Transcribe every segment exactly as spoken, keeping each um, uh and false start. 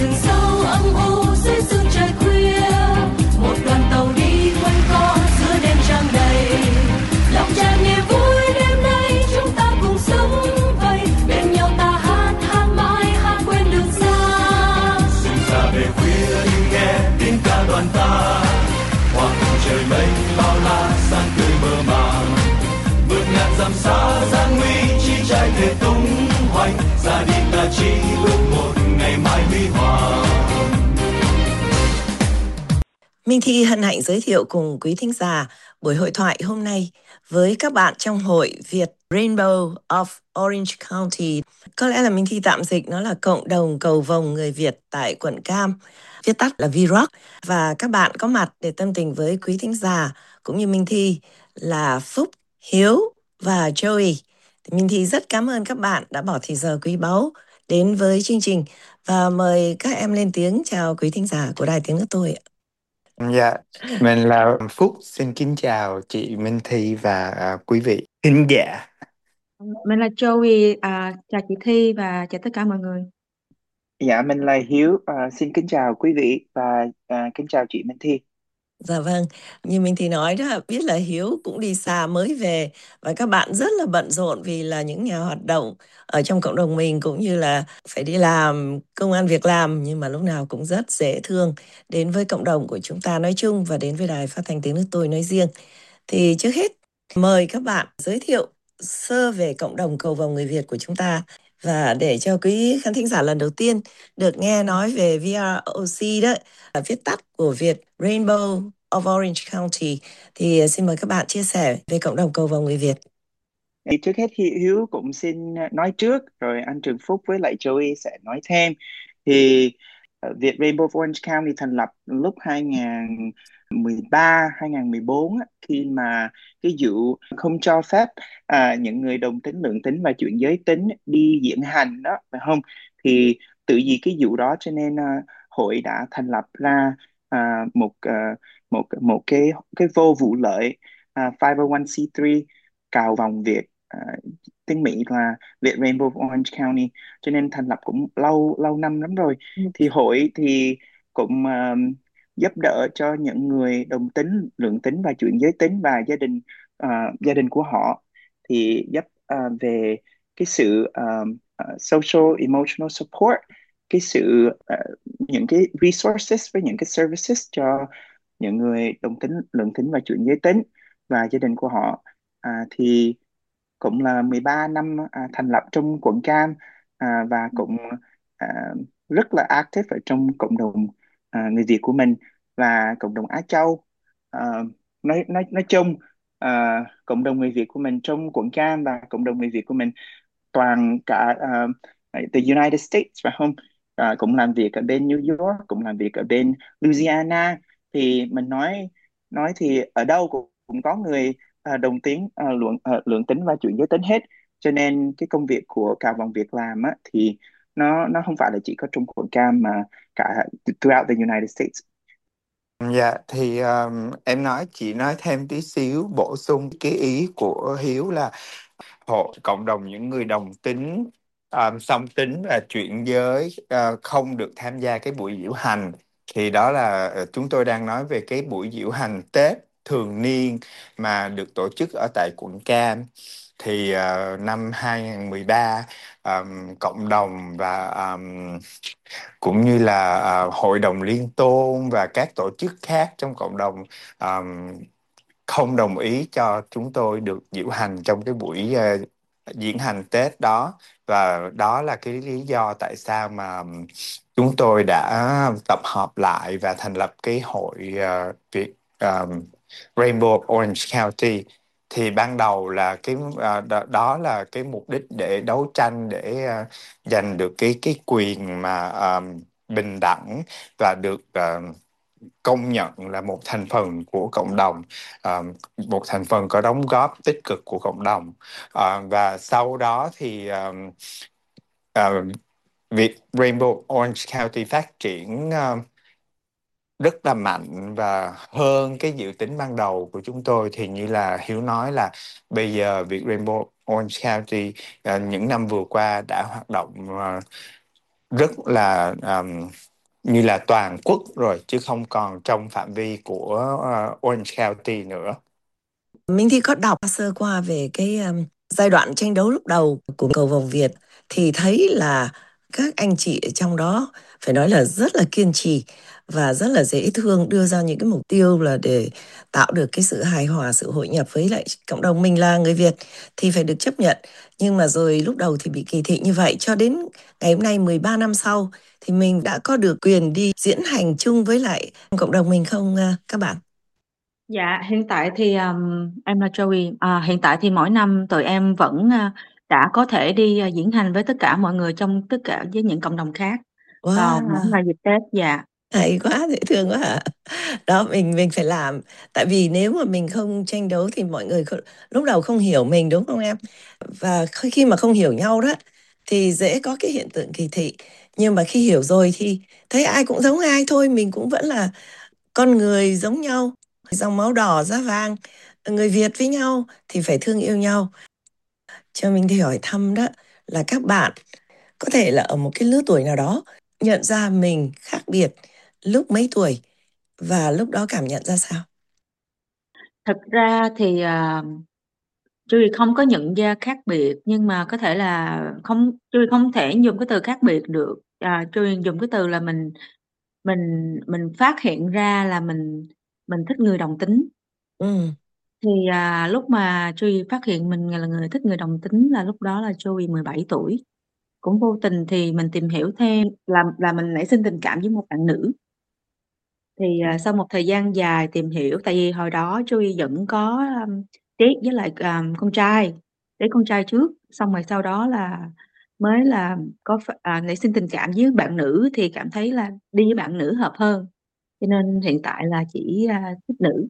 rừng sâu âm u dưới sương trời khuya, một đoàn tàu đi quanh co giữa đêm trăng đầy, lòng tràn niềm vui đêm nay chúng ta cùng sống vầy, bên nhau ta hát hát mãi hát quên đường xa. Rừng xa về khuya nhưng nghe tiếng ca đoàn ta, hoa cùng trời mênh bao la sáng tươi mơ màng, vượt ngàn dặm xa gian nguy chi trái thể tung hoành, ra đi ta chỉ ước một ngày mai huy hoàng. Minh Thi hân hạnh giới thiệu cùng quý thính giả buổi hội thoại hôm nay với các bạn trong hội Việt Rainbow of Orange County. Có lẽ là Minh Thi tạm dịch nó là cộng đồng cầu vồng người Việt tại quận Cam, viết tắt là vê rờ o xê. Và các bạn có mặt để tâm tình với quý thính giả cũng như Minh Thi là Phúc, Hiếu và Joey. Minh Thi rất cảm ơn các bạn đã bỏ thời giờ quý báu đến với chương trình và mời các em lên tiếng chào quý thính giả của Đài Tiếng Nước Tôi. Dạ, mình là Phúc, xin kính chào chị Minh Thi và à, quý vị thính giả. Mình là Joey, à, chào chị Thi và chào tất cả mọi người. Dạ, mình là Hiếu, à, xin kính chào quý vị và à, kính chào chị Minh Thi. Dạ vâng, như mình thì nói đó, biết là Hiếu cũng đi xa mới về và các bạn rất là bận rộn vì là những nhà hoạt động ở trong cộng đồng mình cũng như là phải đi làm công ăn việc làm, nhưng mà lúc nào cũng rất dễ thương đến với cộng đồng của chúng ta nói chung và đến với Đài Phát thanh Tiếng Nước Tôi nói riêng. Thì trước hết mời các bạn giới thiệu sơ về cộng đồng cầu vồng người Việt của chúng ta. Và để cho quý khán thính giả lần đầu tiên được nghe nói về vê rờ o xê đó, là viết tắt của Việt Rainbow of Orange County, thì xin mời các bạn chia sẻ về cộng đồng cầu vồng người Việt. Thì trước hết Hi- Hiếu cũng xin nói trước, rồi anh Trường Phúc với lại Joey sẽ nói thêm. Thì uh, Việt Rainbow of Orange County thành lập lúc hai không một ba hai không một bốn á, khi mà cái vụ không cho phép à, những người đồng tính, lượng tính và chuyển giới tính đi diễn hành đó, phải không? Thì tự vì cái vụ đó cho nên à, hội đã thành lập ra à, một à, một một cái cái vô vụ lợi, à, năm không một c ba cào vòng Việt, à, tiếng Mỹ là Việt Rainbow of Orange County, cho nên thành lập cũng lâu lâu năm lắm rồi. Thì hội thì cũng à, giúp đỡ cho những người đồng tính, lượng tính và chuyển giới tính và gia đình à, gia đình của họ, thì giúp à, về cái sự à, à, social emotional support, cái sự à, những cái resources với những cái services cho những người đồng tính, lượng tính và chuyển giới tính và gia đình của họ. À, thì cũng là mười ba năm à, thành lập trong quận Cam, à, và cũng à, rất là active ở trong cộng đồng à, người Việt của mình và cộng đồng Á Châu. À, nói nói nói chung, à, cộng đồng người Việt của mình trong quận Cam và cộng đồng người Việt của mình toàn cả uh, the United States, phải không? À, cũng làm việc ở bên New York, cũng làm việc ở bên Louisiana. Thì mình nói nói thì ở đâu cũng, cũng có người à, đồng tính, à, lượng à, lượng tính và chuyển giới tính hết. Cho nên cái công việc của cả vòng việc làm á, thì nó nó không phải là chỉ có trong quận Cam mà cả throughout the United States. Dạ, thì um, em nói chị nói thêm tí xíu bổ sung cái ý của Hiếu là hộ cộng đồng những người đồng tính, um, song tính và chuyển giới uh, không được tham gia cái buổi diễu hành. Thì đó là uh, chúng tôi đang nói về cái buổi diễu hành Tết thường niên mà được tổ chức ở tại quận Cam. Thì uh, năm hai không một ba, um, cộng đồng và um, cũng như là uh, hội đồng liên tôn và các tổ chức khác trong cộng đồng um, không đồng ý cho chúng tôi được diễu hành trong cái buổi uh, diễn hành Tết đó. Và đó là cái lý do tại sao mà um, chúng tôi đã tập hợp lại và thành lập cái hội uh, Việt um, Rainbow of Orange County. Thì ban đầu là cái uh, đó, đó là cái mục đích để đấu tranh để uh, giành được cái cái quyền mà um, bình đẳng và được uh, công nhận là một thành phần của cộng đồng, uh, một thành phần có đóng góp tích cực của cộng đồng. Uh, và sau đó thì um, uh, việc Rainbow Orange County phát triển uh, rất là mạnh và hơn cái dự tính ban đầu của chúng tôi. Thì như là Hiếu nói là bây giờ việc Rainbow Orange County uh, những năm vừa qua đã hoạt động uh, rất là um, như là toàn quốc rồi, chứ không còn trong phạm vi của uh, Orange County nữa. Mình thì có đọc sơ qua về cái um, giai đoạn tranh đấu lúc đầu của cầu vồng Việt, thì thấy là các anh chị ở trong đó phải nói là rất là kiên trì và rất là dễ thương, đưa ra những cái mục tiêu là để tạo được cái sự hài hòa, sự hội nhập với lại cộng đồng. Mình là người Việt thì phải được chấp nhận, nhưng mà rồi lúc đầu thì bị kỳ thị như vậy, cho đến ngày hôm nay mười ba năm sau thì mình đã có được quyền đi diễn hành chung với lại cộng đồng mình không uh, các bạn? Dạ, hiện tại thì um, em là Joey. À, hiện tại thì mỗi năm tụi em vẫn uh, đã có thể đi uh, diễn hành với tất cả mọi người trong tất cả với những cộng đồng khác vào mỗi Wow, ngày dịp Tết. Dạ. hay quá, dễ thương quá hả? Đó, mình mình phải làm. Tại vì nếu mà mình không tranh đấu thì mọi người không, lúc đầu không hiểu mình, đúng không em? Và khi khi mà không hiểu nhau đó thì dễ có cái hiện tượng kỳ thị. Nhưng mà khi hiểu rồi thì thấy ai cũng giống ai thôi, mình cũng vẫn là con người giống nhau, dòng máu đỏ da vàng, người Việt với nhau thì phải thương yêu nhau. Cho mình thì hỏi thăm đó là các bạn có thể là ở một cái lứa tuổi nào đó nhận ra mình khác biệt lúc mấy tuổi, và lúc đó cảm nhận ra sao? Thực ra thì uh, Joey không có nhận ra khác biệt, nhưng mà có thể là không Joey không thể dùng cái từ khác biệt được. À, Joey dùng cái từ là mình mình mình phát hiện ra là mình mình thích người đồng tính. Ừ. Thì à, lúc mà Joey phát hiện mình là người thích người đồng tính là lúc đó là Joey mười bảy tuổi. Cũng vô tình thì mình tìm hiểu thêm là là mình nảy sinh tình cảm với một bạn nữ. Thì à, sau một thời gian dài tìm hiểu, tại vì hồi đó Joey vẫn có um, date với lại um, con trai, date con trai trước, xong rồi sau đó là mới là có ph- à, nảy sinh tình cảm với bạn nữ, thì cảm thấy là đi với bạn nữ hợp hơn, cho nên hiện tại là chỉ à, thích nữ.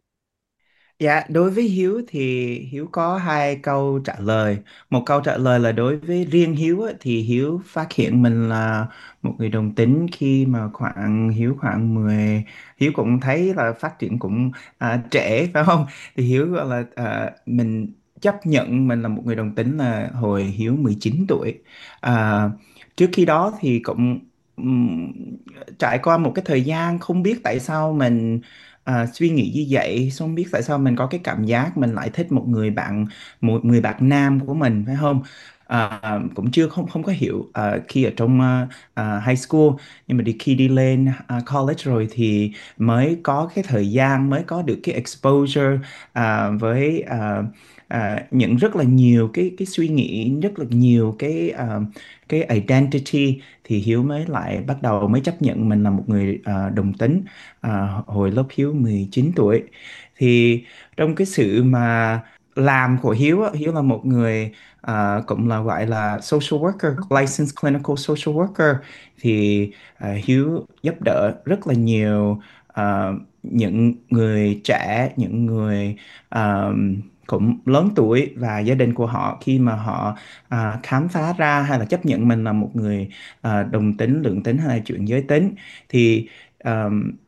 Dạ, đối với Hiếu thì Hiếu có hai câu trả lời. Một câu trả lời là đối với riêng Hiếu á, thì Hiếu phát hiện mình là một người đồng tính khi mà khoảng Hiếu khoảng mười, Hiếu cũng thấy là phát triển cũng à, trẻ phải không? Thì Hiếu gọi là à, mình chấp nhận mình là một người đồng tính là hồi Hiếu mười chín tuổi. À, trước khi đó thì cũng ừm, trải qua một cái thời gian không biết tại sao mình à, suy nghĩ như vậy, không biết tại sao mình có cái cảm giác mình lại thích một người bạn, một người bạn nam của mình phải không. À, cũng chưa không không có hiểu à, khi ở trong à, à, high school, nhưng mà đi khi đi lên à, college rồi thì mới có cái thời gian, mới có được cái exposure à, với à, à, những rất là nhiều cái cái suy nghĩ, rất là nhiều cái à, cái identity, thì Hiếu mới lại bắt đầu mới chấp nhận mình là một người à, đồng tính à, hồi lớp Hiếu mười chín tuổi. Thì trong cái sự mà làm của Hiếu á, Hiếu là một người à, cũng là gọi là social worker, licensed clinical social worker. Thì à, Hiếu giúp đỡ rất là nhiều à, những người trẻ, những người à, cũng lớn tuổi và gia đình của họ khi mà họ à, khám phá ra hay là chấp nhận mình là một người à, đồng tính, lượng tính hay là chuyển giới tính. Thì à,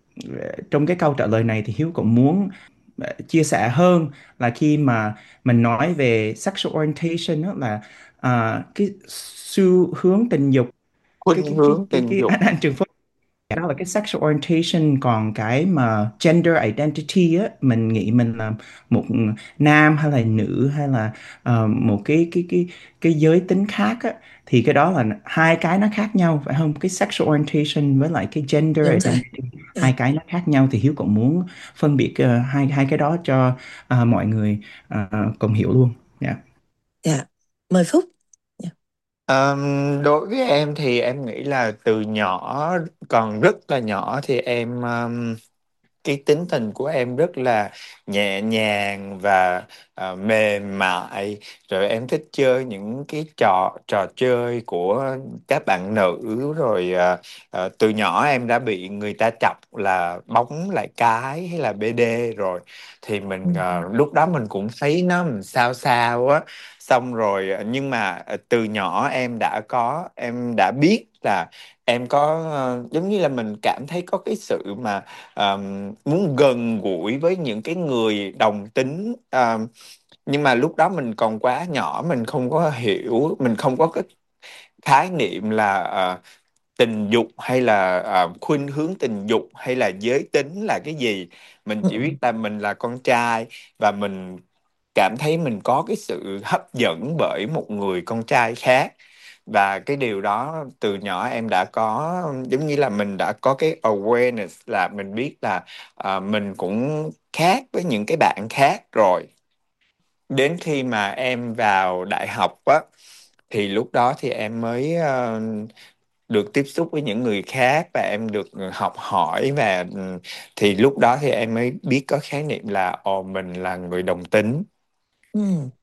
trong cái câu trả lời này thì Hiếu cũng muốn ờ, chia sẻ hơn là khi mà mình nói về sexual orientation đó là à, cái xu hướng tình dục, cái Khuynh cái cái hướng cái, tình cái dục. anh, anh Trường Phúc, đó là cái sexual orientation. Còn cái mà gender identity á, mình nghĩ mình là một nam hay là nữ hay là ờ, một cái cái cái cái giới tính khác á, thì cái đó là hai cái nó khác nhau phải không? Cái sexual orientation với lại cái gender Đúng rồi. identity, Dạ, hai cái nó khác nhau, thì Hiếu cũng muốn phân biệt ờ, hai hai cái đó cho ờ, mọi người ờ, cùng hiểu luôn. Dạ. dạ. Mời Phúc. Dạ. Ờm, Đối với em thì em nghĩ là từ nhỏ, còn rất là nhỏ thì em um, cái tính tình của em rất là nhẹ nhàng và ờ, mềm mại, rồi em thích chơi những cái trò trò chơi của các bạn nữ, rồi ờ, ờ, từ nhỏ em đã bị người ta chọc là bóng lại cái hay là bê đê rồi, thì Ừ. mình ờ, lúc đó mình cũng thấy nó làm sao sao á. Xong rồi ờ, nhưng mà ờ, từ nhỏ em đã có em đã biết là em có ờ, giống như là mình cảm thấy có cái sự mà um, muốn gần gũi với những cái người đồng tính, um, nhưng mà lúc đó mình còn quá nhỏ, mình không có hiểu, mình không có cái khái niệm là ờ, tình dục hay là à, khuynh hướng tình dục hay là giới tính là cái gì. Mình chỉ biết là mình là con trai và mình cảm thấy mình có cái sự hấp dẫn bởi một người con trai khác, và cái điều đó từ nhỏ em đã có, giống như là mình đã có cái awareness là mình biết là à, mình cũng khác với những cái bạn khác rồi. Đến khi mà em vào đại học á, thì lúc đó thì em mới ờ, được tiếp xúc với những người khác và em được học hỏi, và ừ, thì lúc đó thì em mới biết có khái niệm là ồ, mình là người đồng tính. Ừ.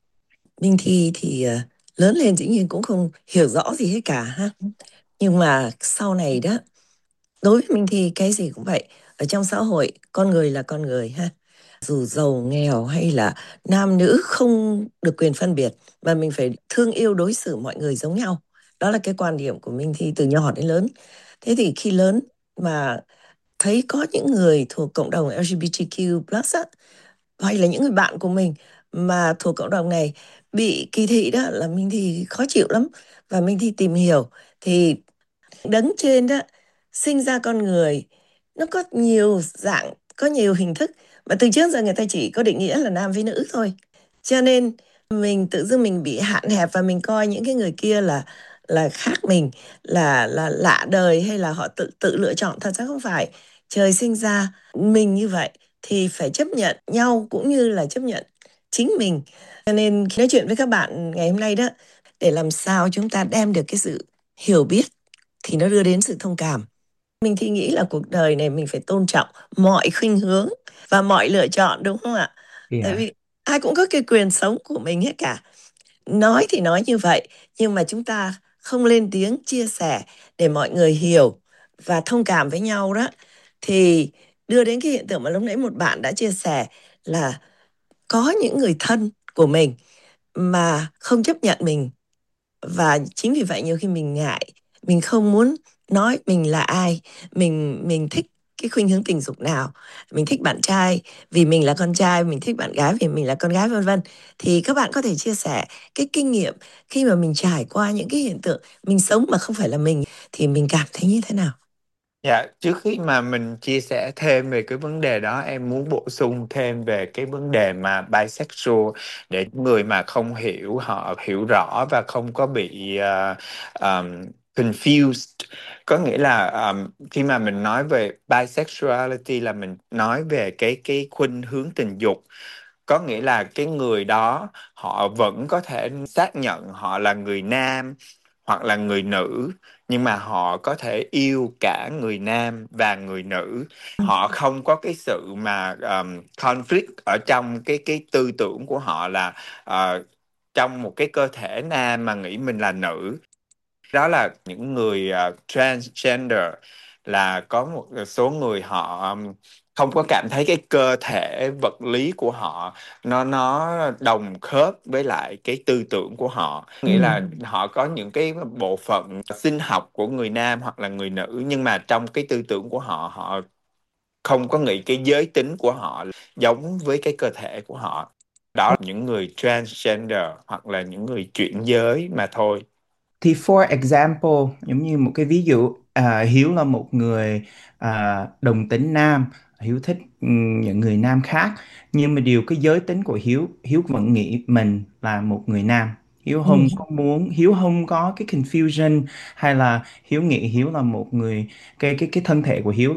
Minh Thi thì ờ, lớn lên dĩ nhiên cũng không hiểu rõ gì hết cả ha. Nhưng mà sau này đó, đối với Minh Thi cái gì cũng vậy. Ở trong xã hội, con người là con người ha. Dù giàu nghèo hay là nam nữ không được quyền phân biệt, và mình phải thương yêu đối xử mọi người giống nhau. Đó là cái quan điểm của Minh Thi từ nhỏ đến lớn. Thế thì khi lớn mà thấy có những người thuộc cộng đồng lờ giê bê tê kiu plus á, hay là những người bạn của mình mà thuộc cộng đồng này bị kỳ thị đó, là Minh Thi khó chịu lắm. Và Minh Thi tìm hiểu thì đấng trên đó sinh ra con người nó có nhiều dạng, có nhiều hình thức, mà từ trước giờ người ta chỉ có định nghĩa là nam với nữ thôi. Cho nên mình tự dưng mình bị hạn hẹp và mình coi những cái người kia là là khác mình, là là lạ đời, hay là họ tự tự lựa chọn. Thật ra không phải, trời sinh ra mình như vậy thì phải chấp nhận nhau cũng như là chấp nhận chính mình. Cho nên khi nói chuyện với các bạn ngày hôm nay đó, để làm sao chúng ta đem được cái sự hiểu biết thì nó đưa đến sự thông cảm. Mình thì nghĩ là cuộc đời này mình phải tôn trọng mọi khuynh hướng và mọi lựa chọn, đúng không ạ? Tại Yeah. vì ai cũng có cái quyền sống của mình hết cả. Nói thì nói như vậy, nhưng mà chúng ta không lên tiếng chia sẻ để mọi người hiểu và thông cảm với nhau đó, thì đưa đến cái hiện tượng mà lúc nãy một bạn đã chia sẻ là có những người thân của mình mà không chấp nhận mình. Và chính vì vậy nhiều khi mình ngại, mình không muốn nói mình là ai, mình mình thích cái khuynh hướng tình dục nào, mình thích bạn trai vì mình là con trai, mình thích bạn gái vì mình là con gái, vân vân. Thì các bạn có thể chia sẻ cái kinh nghiệm khi mà mình trải qua những cái hiện tượng mình sống mà không phải là mình, thì mình cảm thấy như thế nào? Dạ, trước khi mà mình chia sẻ thêm về cái vấn đề đó, em muốn bổ sung thêm về cái vấn đề mà bisexual, để những người mà không hiểu họ hiểu rõ và không có bị uh, um, confused. Có nghĩa là um, khi mà mình nói về bisexuality là mình nói về cái cái khuynh hướng tình dục. Có nghĩa là cái người đó họ vẫn có thể xác nhận họ là người nam hoặc là người nữ, nhưng mà họ có thể yêu cả người nam và người nữ. Họ không có cái sự mà um, conflict ở trong cái cái tư tưởng của họ là uh, trong một cái cơ thể nam mà nghĩ mình là nữ. Đó là những người uh, transgender, là có một số người họ um, không có cảm thấy cái cơ thể vật lý của họ nó nó đồng khớp với lại cái tư tưởng của họ. Nghĩa là họ có những cái bộ phận sinh học của người nam hoặc là người nữ, nhưng mà trong cái tư tưởng của họ, họ không có nghĩ cái giới tính của họ giống với cái cơ thể của họ. Đó là những người transgender hoặc là những người chuyển giới mà thôi. Thì for example, giống như một cái ví dụ, à, Hiếu là một người à, đồng tính nam, Hiếu thích ừm, những người nam khác, nhưng mà điều cái giới tính của Hiếu, Hiếu vẫn nghĩ mình là một người nam. Hiếu Ừ. không có muốn, Hiếu không có cái confusion, hay là Hiếu nghĩ Hiếu là một người, cái cái cái thân thể của Hiếu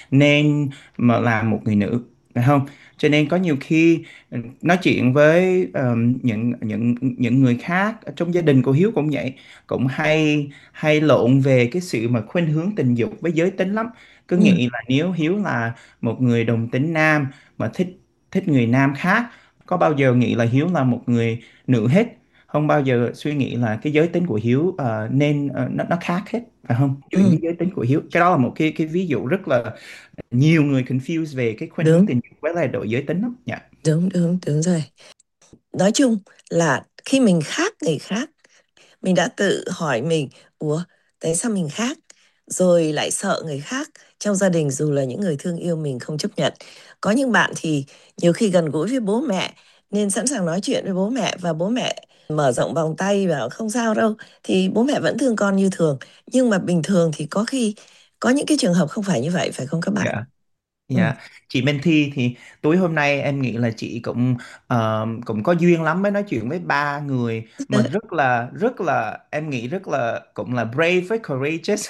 nên mà là một người nữ, phải không? Cho nên có nhiều khi nói chuyện với um, những những những người khác ở trong gia đình của Hiếu cũng vậy, cũng hay hay lộn về cái sự mà khuynh hướng tình dục với giới tính lắm. Cứ Ừ. nghĩ là nếu Hiếu là một người đồng tính nam mà thích thích người nam khác, có bao giờ nghĩ là Hiếu là một người nữ hết, không bao giờ suy nghĩ là cái giới tính của Hiếu ờ, nên ờ, nó nó khác hết, phải không? Chuyển Ừ. cái giới tính của Hiếu, cái đó là một cái cái ví dụ rất là nhiều người confuse về cái khuynh hướng Đúng, tình dục với lại độ giới tính lắm. Dạ. đúng, đúng, đúng rồi. Nói chung là khi mình khác người khác, mình đã tự hỏi mình, ủa, tại sao mình khác? Rồi lại sợ người khác trong gia đình, dù là những người thương yêu mình, không chấp nhận. Có những bạn thì nhiều khi gần gũi với bố mẹ nên sẵn sàng nói chuyện với bố mẹ, và bố mẹ mở rộng vòng tay và không sao đâu, thì bố mẹ vẫn thương con như thường. Nhưng mà bình thường thì có khi có những cái trường hợp không phải như vậy, phải không các bạn? Dạ. Ừ. Dạ, chị Minh Thi thì tối hôm nay em nghĩ là chị cũng ờ, cũng có duyên lắm mới nói chuyện với ba người mà rất là rất là em nghĩ rất là cũng là brave với courageous.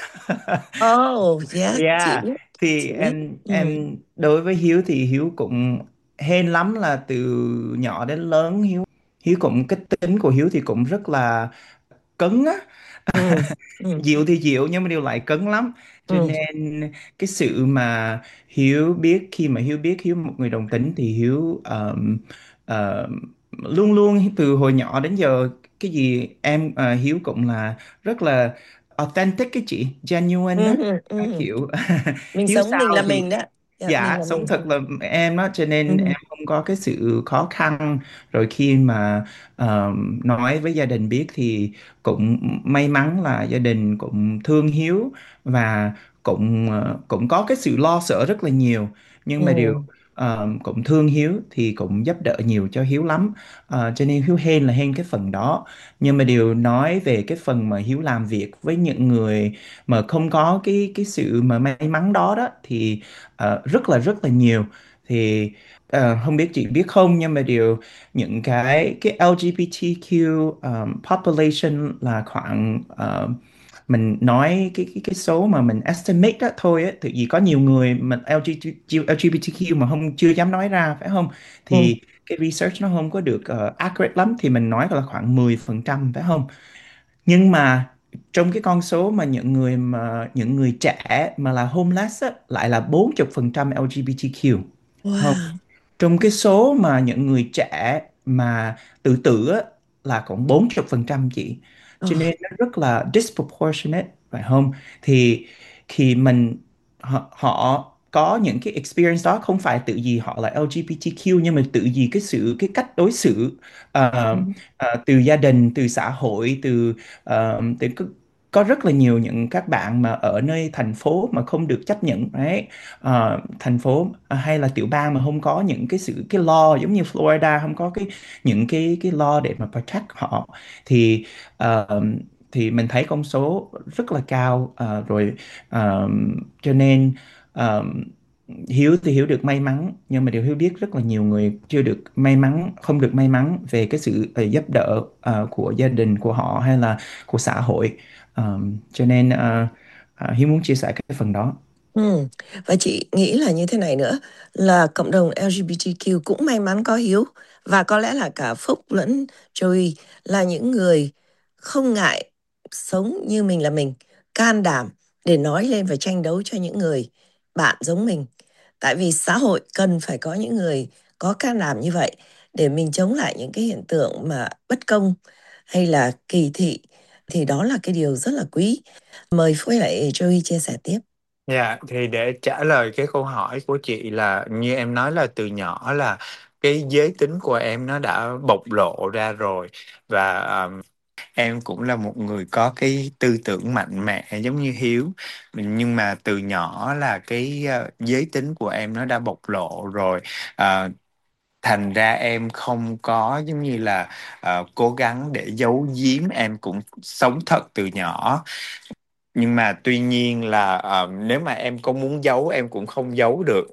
Oh, yeah, chị Yeah, biết, thì chị biết. em Ừ. em đối với Hiếu thì Hiếu cũng hên lắm, là từ nhỏ đến lớn Hiếu Hiếu cũng cái tính của Hiếu thì cũng rất là cứng á. Ừ. Ừ. Dịu thì dịu nhưng mà điều lại cứng lắm, cho Ừ. nên cái sự mà Hiếu biết khi mà Hiếu biết Hiếu một người đồng tính thì Hiếu um, um, luôn luôn từ hồi nhỏ đến giờ cái gì em ờ, Hiếu cũng là rất là authentic, cái chị genuine Ừ. đó. Ừ. Nó Ừ. kiểu Mình Hiếu sống mình sao là thì mình đó. Dạ, mình dạ là sống mình thật thôi. là em đó, cho Ừ. nên em không có cái sự khó khăn. Rồi khi mà um, nói với gia đình biết thì cũng may mắn là gia đình cũng thương Hiếu, và cũng ờ, cũng có cái sự lo sợ rất là nhiều, nhưng mà điều Ừ. ờ, cũng thương Hiếu thì cũng giúp đỡ nhiều cho Hiếu lắm. Ờ, cho nên Hiếu hên là hên cái phần đó. Nhưng mà điều nói về cái phần mà Hiếu làm việc với những người mà không có cái cái sự mà may mắn đó đó thì ờ, rất là rất là nhiều. Thì ờ, không biết chị biết không, nhưng mà điều những cái cái lờ giê bê tê kiu um, population là khoảng ờ, mình nói cái cái cái số mà mình estimate đó thôi á, thì vì có nhiều người mình lờ giê bê tê, lờ giê bê tê kiu mà không chưa dám nói ra phải không, Ừ. thì cái research nó không có được ờ, accurate lắm, thì mình nói là khoảng mười phần trăm phải không. Nhưng mà trong cái con số mà những người mà những người trẻ mà là homeless á, lại là bốn mươi phần trăm lờ giê bê tê kiu. Wow. Trong cái số mà những người trẻ mà tự tử á, là còn bốn mươi phần trăm chị. Ờ. Cho nên nó rất là disproportionate phải không? Thì khi mình họ, họ có những cái experience đó không phải tự vì họ là lờ giê bê tê kiu, nhưng mà tự vì cái sự cái cách đối xử ờ, Ừ. ờ, từ gia đình, từ xã hội, từ ờ, từ có, có rất là nhiều những các bạn mà ở nơi thành phố mà không được chấp nhận đấy. Ờ, thành phố à, hay là tiểu bang mà không có những cái sự cái law giống như Florida, không có cái những cái cái law để mà protect họ, thì ờ, thì mình thấy con số rất là cao. Ờ, rồi ờ, cho nên ờ, Hiếu thì Hiếu được may mắn, nhưng mà điều Hiếu biết rất là nhiều người chưa được may mắn, không được may mắn về cái sự ờ, giúp đỡ ờ, của gia đình của họ hay là của xã hội. Ờ, cho nên ờ, ờ, Hiếu muốn chia sẻ cái phần đó. Ừ. Và chị nghĩ là như thế này nữa, là cộng đồng lờ giê bê tê kiu cũng may mắn có Hiếu, và có lẽ là cả Phúc lẫn Joey là những người không ngại sống như mình là mình, can đảm để nói lên và tranh đấu cho những người bạn giống mình. Tại vì xã hội cần phải có những người có can đảm như vậy để mình chống lại những cái hiện tượng mà bất công hay là kỳ thị, thì đó là cái điều rất là quý. Mời Phúc với lại Joey chia sẻ tiếp. Dạ, thì để trả lời cái câu hỏi của chị là như em nói là từ nhỏ là cái giới tính của em nó đã bộc lộ ra rồi, và um, em cũng là một người có cái tư tưởng mạnh mẽ giống như Hiếu, nhưng mà từ nhỏ là cái uh, giới tính của em nó đã bộc lộ rồi. Uh, thành ra em không có giống như là uh, cố gắng để giấu giếm, em cũng sống thật từ nhỏ. Nhưng mà tuy nhiên là ờ, nếu mà em có muốn giấu em cũng không giấu được.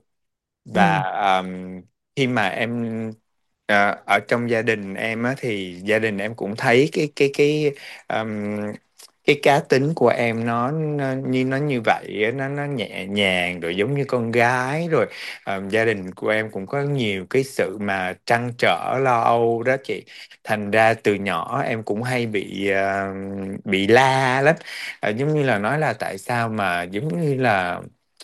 Và Ừ. ờm, khi mà em ờ, ở trong gia đình em á, thì gia đình em cũng thấy cái cái cái ờm, cái cá tính của em nó, nó như nó như vậy á, nó nó nhẹ nhàng rồi giống như con gái rồi. ờm, gia đình của em cũng có nhiều cái sự mà trăn trở lo âu đó chị. Thành ra từ nhỏ em cũng hay bị ờ, bị la lắm. Ờ, giống như là nói là tại sao mà giống như là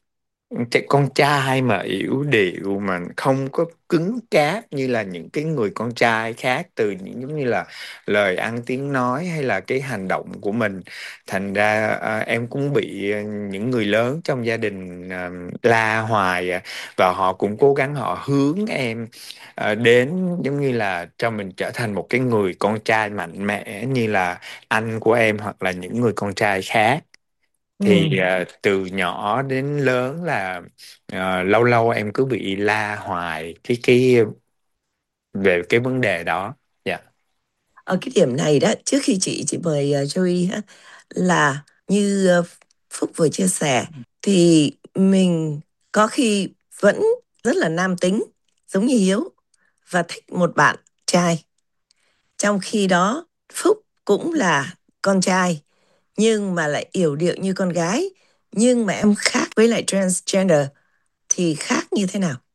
trẻ con trai mà yểu điệu mà không có cứng cáp như là những cái người con trai khác, từ những giống như là lời ăn tiếng nói hay là cái hành động của mình. Thành ra à, em cũng bị à, những người lớn trong gia đình à, la hoài à. Và họ cũng cố gắng họ hướng em à, đến giống như là cho mình trở thành một cái người con trai mạnh mẽ như là anh của em hoặc là những người con trai khác. Ừ. Thì à, từ nhỏ đến lớn là à, lâu lâu em cứ bị la hoài cái cái về cái vấn đề đó. Dạ. ở cái điểm này đó, trước khi chị chị mời uh, Joey ha, là như uh, Phúc vừa chia sẻ thì mình có khi vẫn rất là nam tính giống như Hiếu và thích một bạn trai, trong khi đó Phúc cũng là con trai nhưng mà lại yểu điệu như con gái, nhưng mà em khác với lại transgender thì khác như thế nào?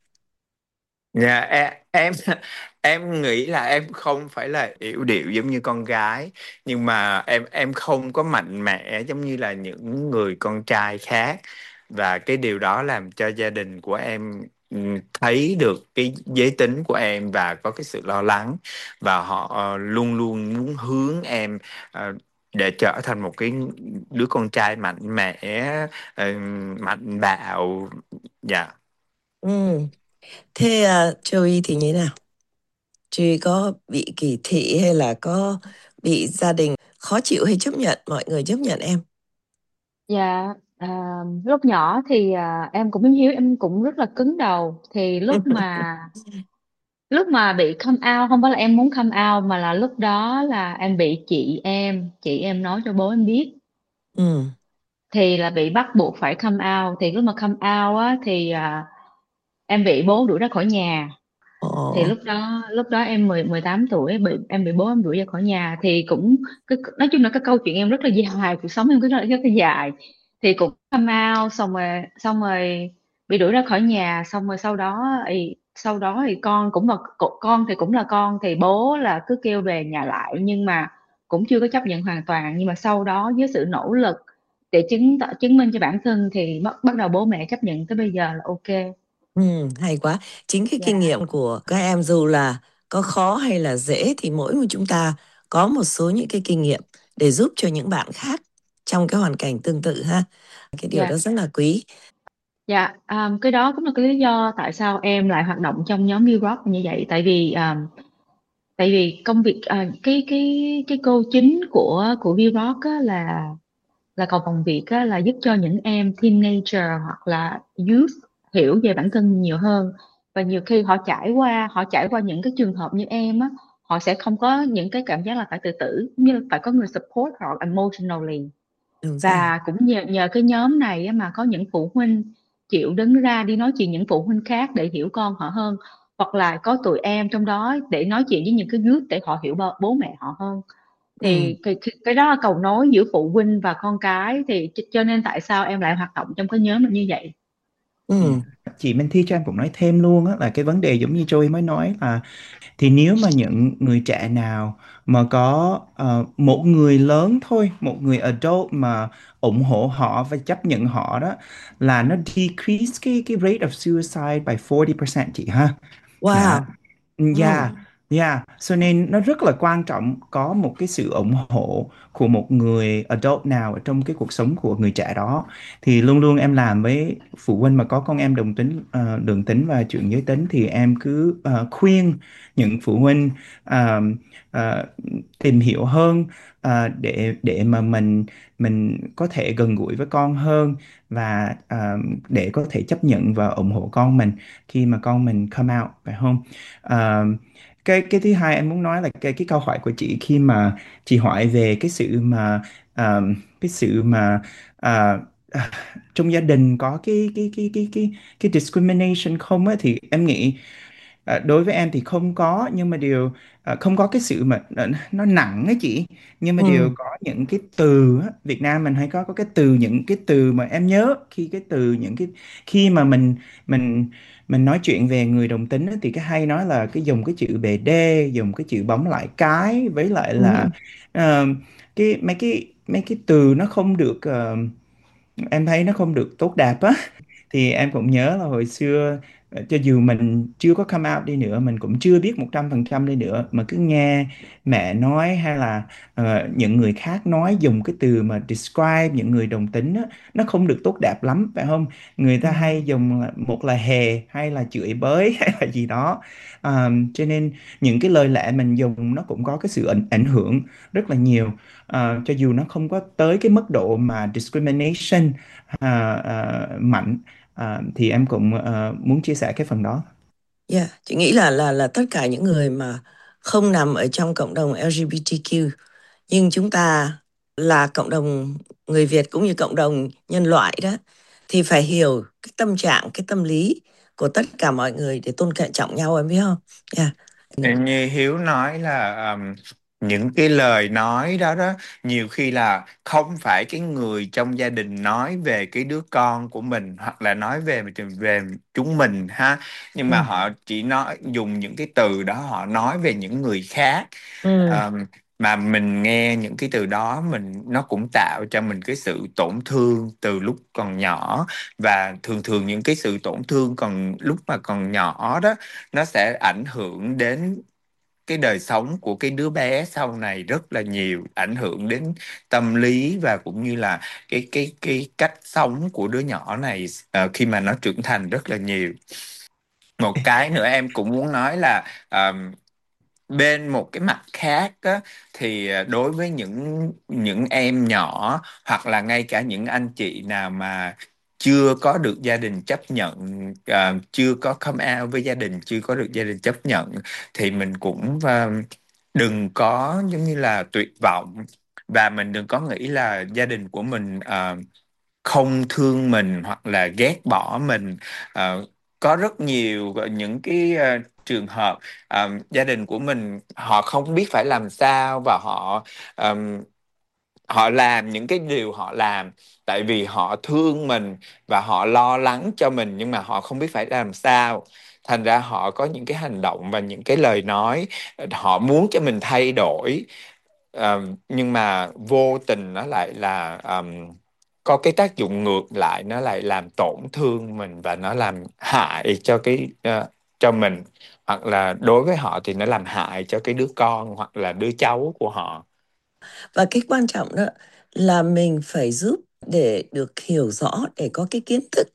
Dạ em em em nghĩ là em không phải là yểu điệu giống như con gái, nhưng mà em em không có mạnh mẽ giống như là những người con trai khác, và cái điều đó làm cho gia đình của em ừm, thấy được cái giới tính của em và có cái sự lo lắng, và họ ờ, luôn luôn muốn hướng em ờ, để trở thành một cái đứa con trai mạnh mẽ, ờ, mạnh bạo. Dạ. Ừ. Thế uh, Joey thì như thế nào? Chị có bị kỳ thị hay là có bị gia đình khó chịu hay chấp nhận, mọi người chấp nhận em? Dạ, à, lúc nhỏ thì à, em cũng giống Hiếu, em cũng rất là cứng đầu. Thì lúc mà lúc mà bị come out, không phải là em muốn come out mà là lúc đó là em bị chị em chị em nói cho bố em biết, Ừ. thì là bị bắt buộc phải come out. Thì lúc mà come out á thì à, em bị bố đuổi ra khỏi nhà. Thì Ồ. lúc đó lúc đó em mười mười tám tuổi, bị em bị bố em đuổi ra khỏi nhà. Thì cũng cái, nói chung là cái câu chuyện em rất là dài, cuộc sống em rất là rất là dài. Thì cũng come out, xong rồi xong rồi bị đuổi ra khỏi nhà. Xong rồi sau đó thì sau đó thì con cũng là con thì cũng là con, thì bố là cứ kêu về nhà lại, nhưng mà cũng chưa có chấp nhận hoàn toàn. Nhưng mà sau đó với sự nỗ lực để chứng tỏ chứng minh cho bản thân thì bắt bắt đầu bố mẹ chấp nhận tới bây giờ là ok. Ừ, hay quá. Chính cái kinh Dạ. nghiệm của các em dù là có khó hay là dễ thì mỗi một chúng ta có một số những cái kinh nghiệm để giúp cho những bạn khác trong cái hoàn cảnh tương tự ha. Cái điều Dạ. đó rất là quý. Dạ, um, cái đó cũng là cái lý do tại sao em lại hoạt động trong nhóm V-Rock như vậy. Tại vì um, tại vì công việc à, cái cái cái câu chính của của V-Rock á, là là cầu vồng Việt á, là giúp cho những em teenager hoặc là youth hiểu về bản thân nhiều hơn. Và nhiều khi họ trải qua họ trải qua những cái trường hợp như em á, họ sẽ không có những cái cảm giác là phải tự tử, như là phải có người support họ emotionally. Đúng rồi. Và cũng nhờ nhờ cái nhóm này á, mà có những phụ huynh chịu đứng ra đi nói chuyện những phụ huynh khác để hiểu con họ hơn, hoặc là có tụi em trong đó để nói chuyện với những cái youth để họ hiểu bố, bố mẹ họ hơn. Ừ. Thì cái, cái cái đó là cầu nối giữa phụ huynh và con cái. Thì ch- cho nên tại sao em lại hoạt động trong cái nhóm là như vậy. Ừ. Ừ. Chị Minh Thi cho em cũng nói thêm luôn á, là cái vấn đề giống như Joey mới nói là thì nếu mà những người trẻ nào mà có ờ, một người lớn thôi, một người adult mà ủng hộ họ và chấp nhận họ đó, là nó decrease cái cái rate of suicide by forty percent chị ha. Dạ. Wow. Ừ. Dạ, dạ, cho nên nó rất là quan trọng có một cái sự ủng hộ của một người adult nào ở trong cái cuộc sống của người trẻ đó. Thì luôn luôn em làm với phụ huynh mà có con em đồng tính, ờ, đồng tính và chuyển giới tính, thì em cứ ờ, khuyên những phụ huynh ờ, ờ, tìm hiểu hơn, ờ, để để mà mình mình có thể gần gũi với con hơn, và ờ, để có thể chấp nhận và ủng hộ con mình khi mà con mình come out, phải không? Ờ, cái cái thứ hai em muốn nói là cái cái câu hỏi của chị khi mà chị hỏi về cái sự mà ờ, cái sự mà ờ, à, trong gia đình có cái cái cái cái cái cái discrimination không á, thì em nghĩ ờ, đối với em thì không có, nhưng mà điều ờ, không có cái sự mà ờ, nó nặng á chị, nhưng mà Ừ. điều có những cái từ á, Việt Nam mình hay có có cái từ, những cái từ mà em nhớ khi cái từ những cái khi mà mình mình mình nói chuyện về người đồng tính á, thì cái hay nói là cái dùng cái chữ bề đê, dùng cái chữ bóng lại cái, với lại là Ừ. ờ, cái mấy cái mấy cái từ nó không được, ờ, em thấy nó không được tốt đẹp á. Thì em cũng nhớ là hồi xưa, ờ, cho dù mình chưa có come out đi nữa, mình cũng chưa biết một trăm phần trăm đi nữa, mà cứ nghe mẹ nói hay là ờ, những người khác nói dùng cái từ mà describe những người đồng tính á, nó không được tốt đẹp lắm, phải không? Người Ừ. ta hay dùng là, một là hề, hay là chửi bới hay là gì đó. Ờ, cho nên những cái lời lẽ mình dùng nó cũng có cái sự ảnh, ảnh hưởng rất là nhiều. Ờ, cho dù nó không có tới cái mức độ mà discrimination à, à, mạnh. À, thì em cũng ờ, muốn chia sẻ cái phần đó. Yeah, chị nghĩ là là là tất cả những người mà không nằm ở trong cộng đồng lờ giê bê tê quy, nhưng chúng ta là cộng đồng người Việt cũng như cộng đồng nhân loại đó, thì phải hiểu cái tâm trạng, cái tâm lý của tất cả mọi người để tôn trọng nhau, em biết không? Yeah. Như Hiếu nói là um, những cái lời nói đó đó nhiều khi là không phải cái người trong gia đình nói về cái đứa con của mình hoặc là nói về về chúng mình ha, nhưng Ừ. mà họ chỉ nói dùng những cái từ đó họ nói về những người khác. Ừ. Um, mà mình nghe những cái từ đó mình nó cũng tạo cho mình cái sự tổn thương từ lúc còn nhỏ, và thường thường những cái sự tổn thương còn lúc mà còn nhỏ đó nó sẽ ảnh hưởng đến cái đời sống của cái đứa bé sau này rất là nhiều, ảnh hưởng đến tâm lý và cũng như là cái cái cái cách sống của đứa nhỏ này ờ, khi mà nó trưởng thành rất là nhiều. Một cái nữa em cũng muốn nói là ờm, bên một cái mặt khác á, thì ờ, đối với những những em nhỏ hoặc là ngay cả những anh chị nào mà chưa có được gia đình chấp nhận, ờ, chưa có come out với gia đình, chưa có được gia đình chấp nhận, thì mình cũng ờ, đừng có giống như là tuyệt vọng, và mình đừng có nghĩ là gia đình của mình ờ, không thương mình hoặc là ghét bỏ mình. Ờ, có rất nhiều những cái ờ, trường hợp ờ, gia đình của mình họ không biết phải làm sao, và họ ờm, họ làm những cái điều họ làm tại vì họ thương mình và họ lo lắng cho mình, nhưng mà họ không biết phải làm sao, thành ra họ có những cái hành động và những cái lời nói họ muốn cho mình thay đổi. Ờ, nhưng mà vô tình nó lại là ờm, có cái tác dụng ngược lại, nó lại làm tổn thương mình và nó làm hại cho cái ờ, cho mình, hoặc là đối với họ thì nó làm hại cho cái đứa con hoặc là đứa cháu của họ. Và cái quan trọng đó là mình phải giúp để được hiểu rõ, để có cái kiến thức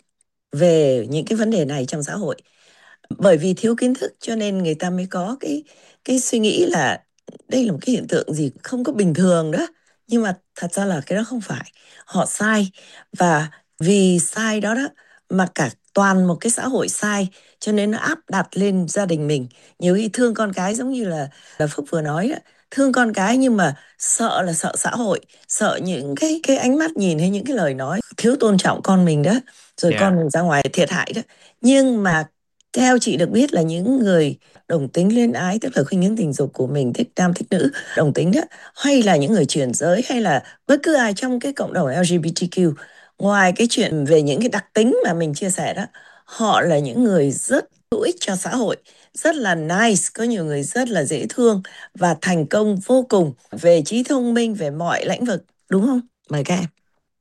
về những cái vấn đề này trong xã hội. Bởi vì thiếu kiến thức cho nên người ta mới có cái cái suy nghĩ là đây là một cái hiện tượng gì không có bình thường đó. Nhưng mà thật ra là cái đó không phải. Họ sai, và vì sai đó đó mà cả toàn một cái xã hội sai, cho nên nó áp đặt lên gia đình mình. Nhiều khi thương con cái giống như là là Phúc vừa nói đó, thương con cái nhưng mà sợ là sợ xã hội, sợ những cái cái ánh mắt nhìn hay những cái lời nói thiếu tôn trọng con mình đó, rồi Yeah. con mình ra ngoài thiệt hại đó. Nhưng mà theo chị được biết là những người đồng tính luyến ái, tức là khuynh hướng tình dục của mình thích nam thích nữ đồng tính đó, hay là những người chuyển giới, hay là bất cứ ai trong cái cộng đồng lờ giê bê tê quy, ngoài cái chuyện về những cái đặc tính mà mình chia sẻ đó, họ là những người rất hữu ích cho xã hội, rất là nice, có nhiều người rất là dễ thương và thành công vô cùng về trí thông minh, về mọi lĩnh vực, đúng không? Mời các em.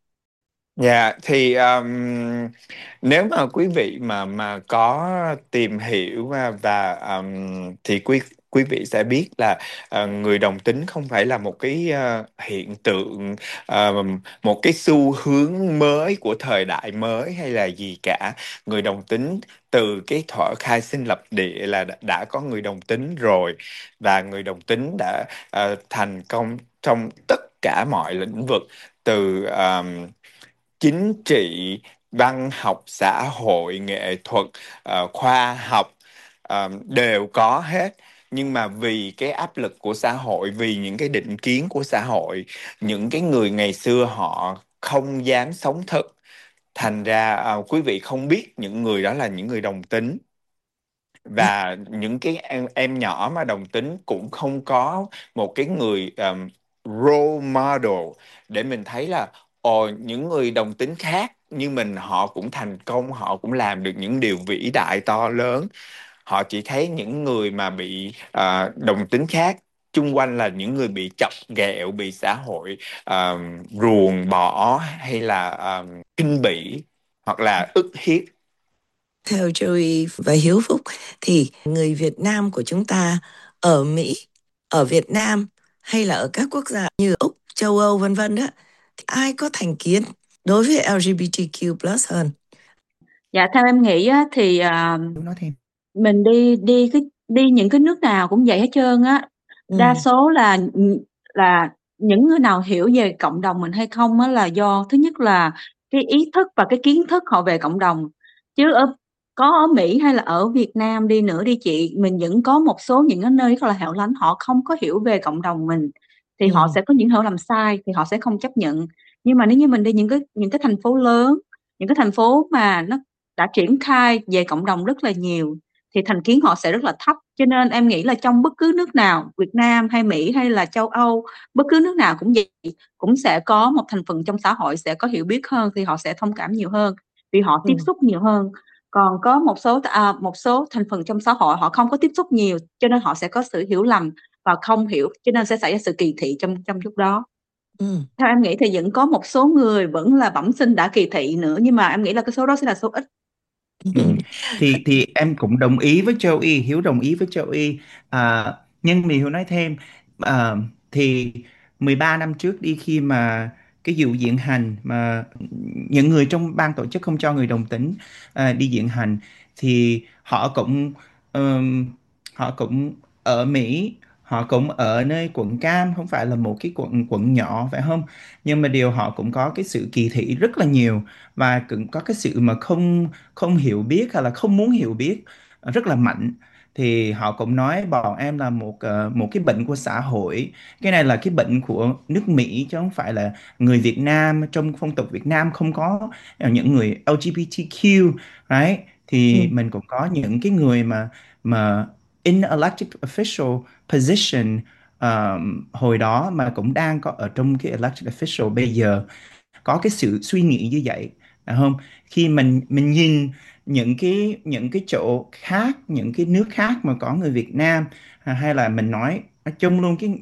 Dạ, thì um, nếu mà quý vị mà mà có tìm hiểu và, và um, thì quý quý vị sẽ biết là uh, người đồng tính không phải là một cái uh, hiện tượng, uh, một cái xu hướng mới của thời đại mới hay là gì cả. Người đồng tính từ cái thuở khai sinh lập địa là đã, đã có người đồng tính rồi, và người đồng tính đã uh, thành công trong tất cả mọi lĩnh vực, từ um, chính trị, văn học, xã hội, nghệ thuật, ờ, khoa học, ờ, đều có hết. Nhưng mà vì cái áp lực của xã hội, vì những cái định kiến của xã hội, những cái người ngày xưa họ không dám sống thực, thành ra ờ, quý vị không biết những người đó là những người đồng tính. Và những cái em, em nhỏ mà đồng tính cũng không có một cái người um, role model để mình thấy là ồ, những người đồng tính khác như mình họ cũng thành công, họ cũng làm được những điều vĩ đại to lớn. Họ chỉ thấy những người mà bị à, đồng tính khác chung quanh là những người bị chọc ghẹo, bị xã hội um, ruồng bỏ, hay là um, khinh bỉ hoặc là ức hiếp. Theo Joey và Hiếu Phúc thì người Việt Nam của chúng ta ở Mỹ, ở Việt Nam hay là ở các quốc gia như Úc, châu Âu vân vân đó, thì ai có thành kiến đối với lờ giê bê tê quy plus hơn? Dạ theo em nghĩ á, thì à, Nói thêm. mình đi đi cái đi những cái nước nào cũng vậy hết trơn á. Ừ. Đa số là là những người nào hiểu về cộng đồng mình hay không á, là do thứ nhất là cái ý thức và cái kiến thức họ về cộng đồng. Chứ ở có ở Mỹ hay là ở Việt Nam đi nữa đi chị, mình vẫn có một số những cái nơi rất là hẻo lánh, họ không có hiểu về cộng đồng mình, thì họ Ừ. sẽ có những hiểu lầm sai thì họ sẽ không chấp nhận. Nhưng mà nếu như mình đi những cái những cái thành phố lớn, những cái thành phố mà nó đã triển khai về cộng đồng rất là nhiều, thì thành kiến họ sẽ rất là thấp. Cho nên em nghĩ là trong bất cứ nước nào, Việt Nam hay Mỹ hay là châu Âu, bất cứ nước nào cũng vậy, cũng sẽ có một thành phần trong xã hội sẽ có hiểu biết hơn, thì họ sẽ thông cảm nhiều hơn vì họ Ừ. tiếp xúc nhiều hơn. Còn có một số à, một số thành phần trong xã hội họ không có tiếp xúc nhiều, cho nên họ sẽ có sự hiểu lầm và không hiểu, cho nên sẽ xảy ra sự kỳ thị trong trong lúc đó. Ừ. Theo em nghĩ thì vẫn có một số người vẫn là bẩm sinh đã kỳ thị nữa, nhưng mà em nghĩ là cái số đó sẽ là số ít. Ừ. Thì thì em cũng đồng ý với Châu Y, Hiếu đồng ý với Châu Y. À, nhưng mà Hiếu nói thêm, à, thì mười ba năm trước đi, khi mà cái vụ diện hành mà những người trong ban tổ chức không cho người đồng tính à, đi diện hành, thì họ cũng ừm, họ cũng ở Mỹ, họ cũng ở nơi quận Cam, không phải là một cái quận quận nhỏ phải không? Nhưng mà điều họ cũng có cái sự kỳ thị rất là nhiều, và cũng có cái sự mà không không hiểu biết hay là không muốn hiểu biết ờ, rất là mạnh. Thì họ cũng nói bọn em là một ờ, một cái bệnh của xã hội, cái này là cái bệnh của nước Mỹ chứ không phải là người Việt Nam. Trong phong tục Việt Nam không có ờ, những người lờ giê bê tê kiu, right? Ừ. Thì mình cũng có những cái người mà mà in elected official position um, hồi đó, mà cũng đang có ở trong cái elected official bây giờ, có cái sự suy nghĩ như vậy, phải không? Khi mình mình nhìn những cái những cái chỗ khác, những cái nước khác mà có người Việt Nam, à, hay là mình nói nói chung luôn cái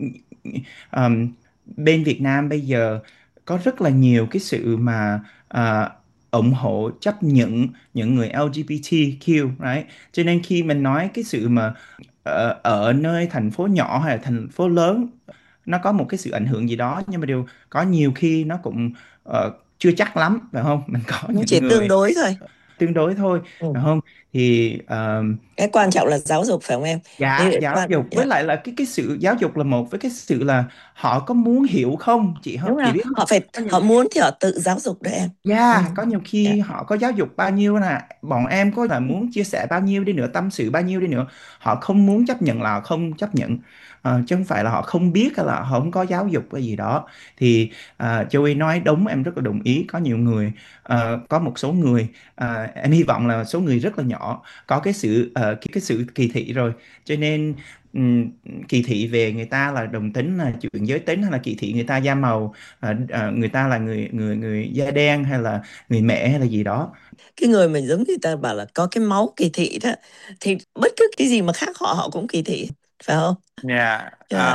um, bên Việt Nam bây giờ có rất là nhiều cái sự mà à, ủng hộ, chấp nhận những người lờ giê bê tê kiu, right? Cho nên khi mình nói cái sự mà ở, ở nơi thành phố nhỏ hay là thành phố lớn, nó có một cái sự ảnh hưởng gì đó, nhưng mà điều có nhiều khi nó cũng ờ, chưa chắc lắm, phải không? Mình có Nó những chỉ tương người đối thôi. tương đối thôi, Ừ. phải không? Thì ờ, Cái quan trọng là giáo dục phải không em? dạ, Thì giáo quan dục với dạ, lại là cái cái sự giáo dục là một, với cái sự là họ có muốn hiểu không, chị đúng không, chị rồi, biết không? họ phải Có những họ muốn thì họ tự giáo dục đấy em. Ừ. Yeah, có nhiều Dạ. khi họ có giáo dục bao nhiêu nè, bọn em có là muốn chia sẻ bao nhiêu đi nữa, tâm sự bao nhiêu đi nữa, họ không muốn chấp nhận là họ không chấp nhận. Ờ, chứ không phải là họ không biết hay là họ không có giáo dục cái gì đó. Thì uh, Joey nói đúng, em rất là đồng ý. Có nhiều người, ờ, có một số người, ờ, em hy vọng là số người rất là nhỏ có cái sự ờ, cái, cái sự kỳ thị rồi, cho nên ừm, kỳ thị về người ta là đồng tính, là chuyện giới tính, hay là kỳ thị người ta da màu, à, à, người ta là người người người da đen, hay là người mẹ, hay là gì đó. Cái người mà giống người ta bảo là có cái máu kỳ thị đó, thì bất cứ cái gì mà khác họ họ cũng kỳ thị, phải không? Dạ, Dạ. à,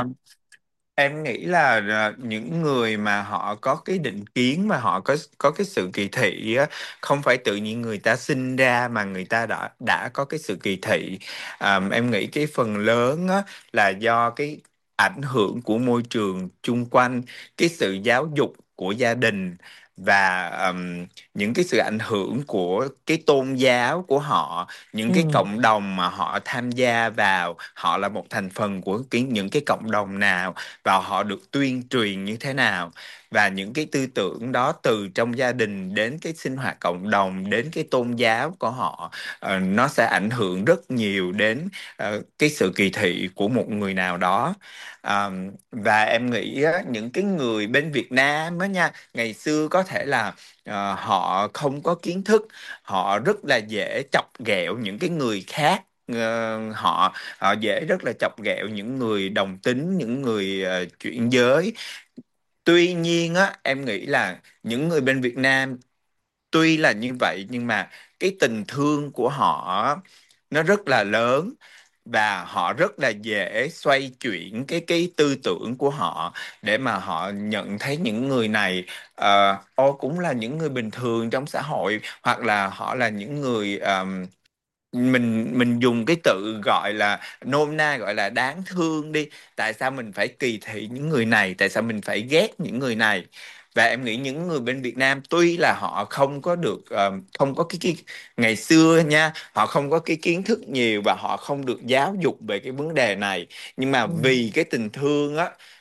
em nghĩ là à, những người mà họ có cái định kiến, mà họ có có cái sự kỳ thị á, không phải tự nhiên người ta sinh ra mà người ta đã đã có cái sự kỳ thị. À, em nghĩ cái phần lớn á, là do cái ảnh hưởng của môi trường chung quanh, cái sự giáo dục của gia đình, và ừm, những cái sự ảnh hưởng của cái tôn giáo của họ, những cái Ừ. cộng đồng mà họ tham gia vào, họ là một thành phần của cái những cái cộng đồng nào, và họ được tuyên truyền như thế nào. Và những cái tư tưởng đó từ trong gia đình đến cái sinh hoạt cộng đồng, đến cái tôn giáo của họ, ờ, nó sẽ ảnh hưởng rất nhiều đến ờ, cái sự kỳ thị của một người nào đó. À, và em nghĩ á, những cái người bên Việt Nam á nha, ngày xưa có thể là ờ, họ không có kiến thức, họ rất là dễ chọc ghẹo những cái người khác. Ờ, họ họ dễ rất là chọc ghẹo những người đồng tính, những người ờ, chuyển giới. Tuy nhiên á, em nghĩ là những người bên Việt Nam tuy là như vậy, nhưng mà cái tình thương của họ á, nó rất là lớn, và họ rất là dễ xoay chuyển cái cái tư tưởng của họ, để mà họ nhận thấy những người này ờ, ô cũng là những người bình thường trong xã hội, hoặc là họ là những người ờm, mình mình dùng cái từ gọi là nôm na, gọi là đáng thương đi. Tại sao mình phải kỳ thị những người này, tại sao mình phải ghét những người này? Và em nghĩ những người bên Việt Nam tuy là họ không có được ờ, không có cái, cái ngày xưa nha, họ không có cái kiến thức nhiều, và họ không được giáo dục về cái vấn đề này, nhưng mà Ừ. vì cái tình thương á,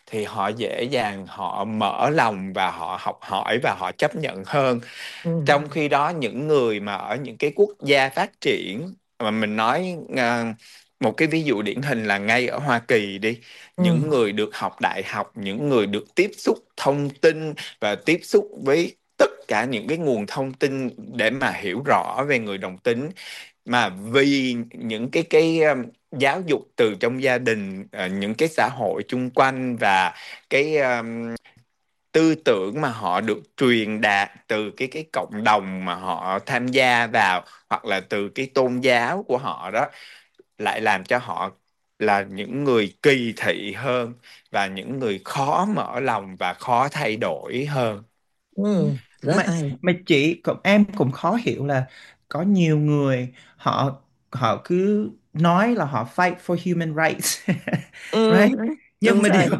thì họ dễ dàng họ mở lòng và họ học hỏi và họ chấp nhận hơn. Ừ. Trong khi đó những người mà ở những cái quốc gia phát triển, mà mình nói à, một cái ví dụ điển hình là ngay ở Hoa Kỳ đi, Ừ. những người được học đại học, những người được tiếp xúc thông tin và tiếp xúc với tất cả những cái nguồn thông tin để mà hiểu rõ về người đồng tính, mà vì những cái cái um, giáo dục từ trong gia đình, uh, những cái xã hội chung quanh và cái um, tư tưởng mà họ được truyền đạt từ cái cái cộng đồng mà họ tham gia vào, hoặc là từ cái tôn giáo của họ đó, lại làm cho họ là những người kỳ thị hơn và những người khó mở lòng và khó thay đổi hơn. Ừ. Rất mà hay. mà chị cũng em cũng khó hiểu là có nhiều người họ họ cứ nói là họ fight for human rights, Ừ. right, nhưng Đúng mà điều rồi.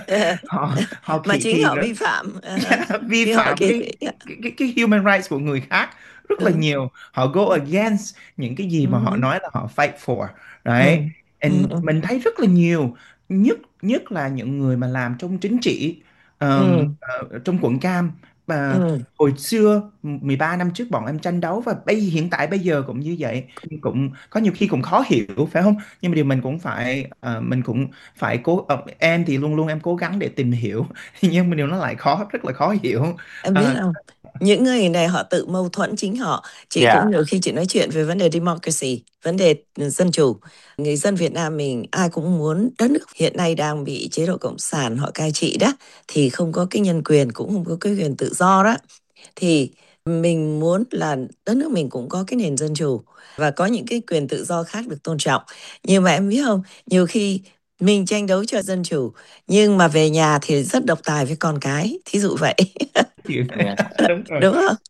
họ họ Mà kỳ chính thị họ rất vi phạm. Ờ, vi Khi họ phạm kỳ cái, thị. cái cái cái human rights của người khác rất là Đúng. nhiều. Họ go against những cái gì mà họ Ừ. nói là họ fight for, Ừ. right. Ừ. And mình thấy rất là nhiều, nhất nhất là những người mà làm trong chính trị, um, Ừ. ờ, trong quận Cam. Và Ừ. hồi xưa mười ba năm trước bọn em tranh đấu, và bây hiện tại bây giờ cũng như vậy, cũng có nhiều khi cũng khó hiểu, phải không? Nhưng mà điều mình cũng phải ờ, mình cũng phải cố, ờ, em thì luôn luôn em cố gắng để tìm hiểu, nhưng mà điều nó lại khó, rất là khó hiểu. Em biết Ờ, không? Những người này họ tự mâu thuẫn chính họ. Chị cũng Dạ. nhiều khi chị nói chuyện về vấn đề democracy, vấn đề dân chủ. Người dân Việt Nam mình ai cũng muốn đất nước hiện nay đang bị chế độ cộng sản họ cai trị đó, thì không có cái nhân quyền, cũng không có cái quyền tự do đó. Thì mình muốn là đất nước mình cũng có cái nền dân chủ và có những cái quyền tự do khác được tôn trọng. Nhưng mà em biết không, nhiều khi mình tranh đấu cho dân chủ nhưng mà về nhà thì rất độc tài với con cái, thí dụ vậy. Hiểu. Dạ. Đúng rồi. Đúng không?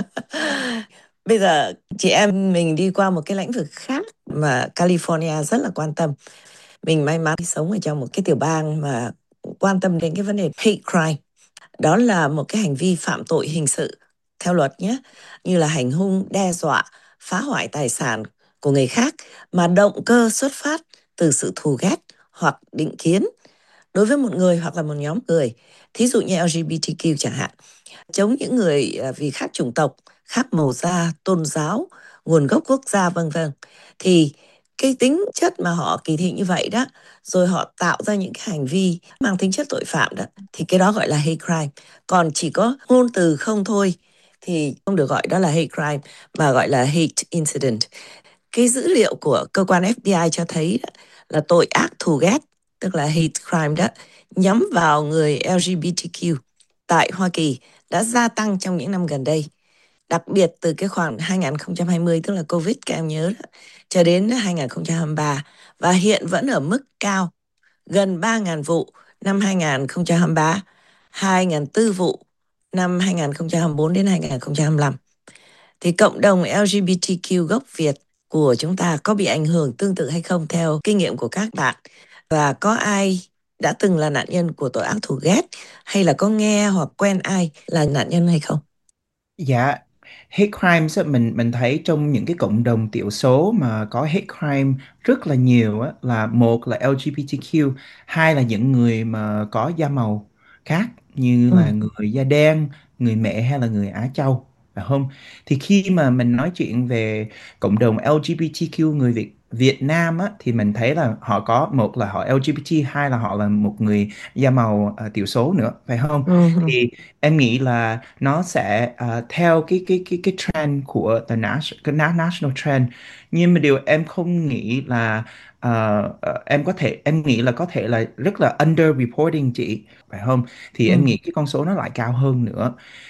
Bây giờ chị em mình đi qua một cái lĩnh vực khác mà California rất là quan tâm. Mình may mắn sống ở trong một cái tiểu bang mà quan tâm đến cái vấn đề hate crime. Đó là một cái hành vi phạm tội hình sự theo luật nhé, như là hành hung, đe dọa, phá hoại tài sản của người khác mà động cơ xuất phát từ sự thù ghét hoặc định kiến đối với một người hoặc là một nhóm người. Thí dụ như L G B T Q chẳng hạn, chống những người à, vì khác chủng tộc, khác màu da, tôn giáo, nguồn gốc quốc gia vân vân. Thì cái tính chất mà họ kỳ thị như vậy đó, rồi họ tạo ra những cái hành vi mang tính chất tội phạm đó, thì cái đó gọi là hate crime. Còn chỉ có ngôn từ không thôi thì không được gọi đó là hate crime, mà gọi là hate incident. Cái dữ liệu của cơ quan F B I cho thấy đó, là tội ác thù ghét, tức là hate crime đó, nhắm vào người L G B T Q tại Hoa Kỳ đã gia tăng trong những năm gần đây. Đặc biệt từ cái khoảng hai không hai không, tức là Covid các em nhớ đó, cho đến hai không hai ba, và hiện vẫn ở mức cao, gần ba nghìn vụ năm hai không hai ba, hai nghìn bốn vụ năm hai không hai tư đến hai không hai lăm. Thì cộng đồng L G B T Q gốc Việt của chúng ta có bị ảnh hưởng tương tự hay không theo kinh nghiệm của các bạn? Và có ai đã từng là nạn nhân của tội ác thù ghét, hay là có nghe hoặc quen ai là nạn nhân hay không? Dạ, hate crimes á, mình mình thấy trong những cái cộng đồng thiểu số mà có hate crime rất là nhiều á, là một là L G B T Q, hai là những người mà có da màu khác, như Ừ. là người da đen, người mẹ hay là người Á Châu, phải không? Thì khi mà mình nói chuyện về cộng đồng L G B T Q người Việt Việt Nam á, thì mình thấy là họ có, một là họ L G B T, hai là họ là một người da màu à, thiểu số nữa, phải không? Ừ. Thì em nghĩ là nó sẽ à, theo cái cái cái cái trend của the national, cái na- national trend. Nhưng mà điều em không nghĩ là ờ, ờ, em có thể em nghĩ là có thể là rất là under reporting chị, phải không? Thì Ừ. em nghĩ cái con số nó lại cao hơn nữa.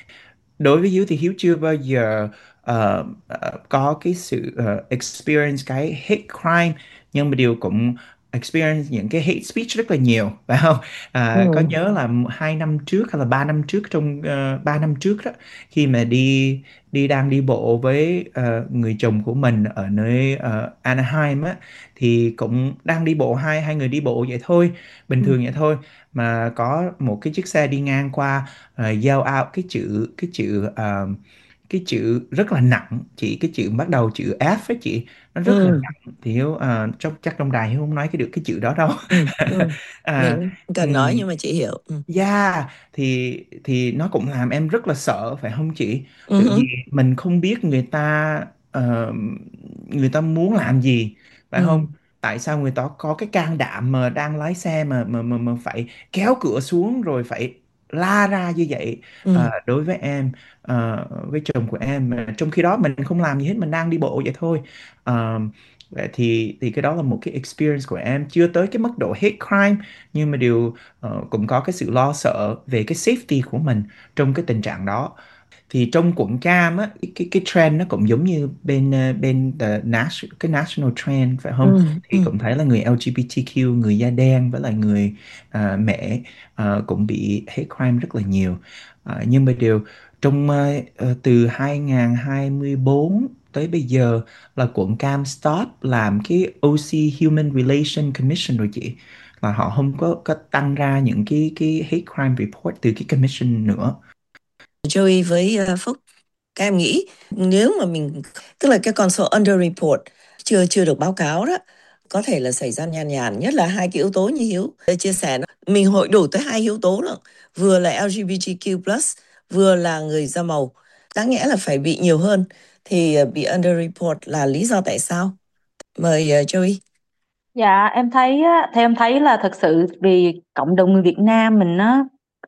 Đối với Hiếu thì Hiếu chưa bao giờ ờ, ờ, có cái sự ờ, experience cái hate crime, nhưng mà điều cũng experience những cái hate speech rất là nhiều, phải không? À, có Ừ. nhớ là hai năm trước hay là ba năm trước, trong uh, ba năm trước đó, khi mà đi đi đang đi bộ với ờ, người chồng của mình ở nơi ờ, Anaheim á, thì cũng đang đi bộ, hai hai người đi bộ vậy thôi, bình Ừ. thường vậy thôi, mà có một cái chiếc xe đi ngang qua, uh, yell out cái chữ cái chữ uh, cái chữ rất là nặng chị, cái chữ bắt đầu chữ F ấy chị, nó rất là Ừ. nặng. Thì Hiếu ờ, trong chắc trong đài Hiếu không nói cái được cái chữ đó đâu. Ừ. Ừ. à, Mình không cần nói ừm, nhưng mà chị hiểu. Ừ. Yeah, thì thì nó cũng làm em rất là sợ phải không chị? Ừ Tại hứ. vì mình không biết người ta ờ, người ta muốn làm gì phải Ừ. không? Tại sao người ta có cái can đảm mà đang lái xe mà mà mà, mà phải kéo cửa xuống rồi phải la ra như vậy. Ừ. Ờ, đối với em, ờ, với chồng của em, mà trong khi đó mình không làm gì hết, mình đang đi bộ vậy thôi. Ờ, vậy thì thì cái đó là một cái experience của em, chưa tới cái mức độ hate crime, nhưng mà điều ờ, cũng có cái sự lo sợ về cái safety của mình trong cái tình trạng đó. Thì trong quận Cam á, cái cái, cái trend nó cũng giống như bên ờ, bên the nas cái national trend phải không? Ừ. Thì Ừ. cũng thấy là người lờ giê bê tê kiu, người da đen với lại người à, mẹ à, cũng bị hate crime rất là nhiều. À, nhưng mà điều trong ờ, ờ, từ hai không hai bốn tới bây giờ là quận Cam stop làm cái ô xê Human Relation Commission rồi chị, là họ không có có tăng ra những cái cái hate crime report từ cái commission nữa. Joey với uh, Phúc, các em nghĩ nếu mà mình, tức là cái con số underreport, chưa chưa được báo cáo đó, có thể là xảy ra nhàn nhàn, nhất là hai cái yếu tố như Hiếu đã chia sẻ đó. Mình hội đủ tới hai yếu tố đó, vừa là lờ giê bê tê kiu plus, vừa là người da màu, đáng nghĩa là phải bị nhiều hơn. Thì uh, bị underreport là lý do tại sao? Mời uh, Joey. Dạ em thấy á, theo em thấy là thật sự vì cộng đồng người Việt Nam mình á,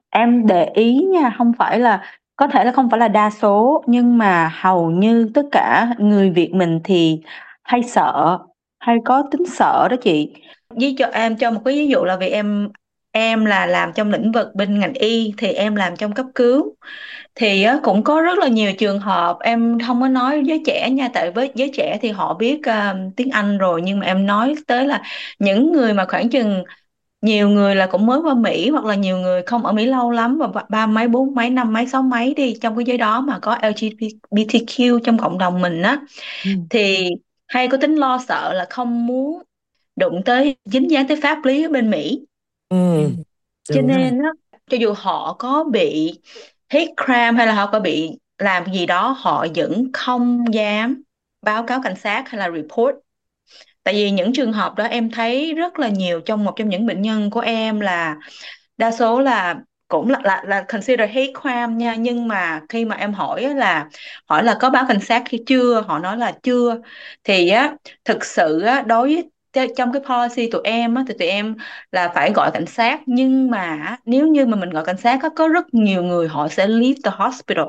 em để ý nha, không phải là, có thể là không phải là đa số, nhưng mà hầu như tất cả người Việt mình thì hay sợ, hay có tính sợ đó chị. Với cho em cho một cái ví dụ là vì em em là làm trong lĩnh vực bên ngành y, thì em làm trong cấp cứu, thì á, cũng có rất là nhiều trường hợp, em không có nói giới trẻ nha, tại với giới trẻ thì họ biết à, tiếng Anh rồi, nhưng mà em nói tới là những người mà khoảng chừng, nhiều người là cũng mới qua Mỹ, hoặc là nhiều người không ở Mỹ lâu lắm, và ba ba mấy, bốn mấy, năm mấy, sáu mấy đi, trong cái giới đó mà có lờ giê bê tê kiu trong cộng đồng mình á, Ừ. thì hay có tính lo sợ là không muốn đụng tới, dính dáng tới pháp lý ở bên Mỹ. Ừ. Cho Đúng rồi. nên á, cho dù họ có bị hate crime hay là họ có bị làm gì đó, họ vẫn không dám báo cáo cảnh sát hay là report. Tại vì những trường hợp đó em thấy rất là nhiều, trong một trong những bệnh nhân của em là đa số là cũng là là, là consider hate crime nha, nhưng mà khi mà em hỏi á, là hỏi là có báo cảnh sát khi chưa, họ nói là chưa. Thì á, thực sự á, đối với t- trong cái policy tụi em á, thì tụi em là phải gọi cảnh sát, nhưng mà á, nếu như mà mình gọi cảnh sát á, có rất nhiều người họ sẽ leave the hospital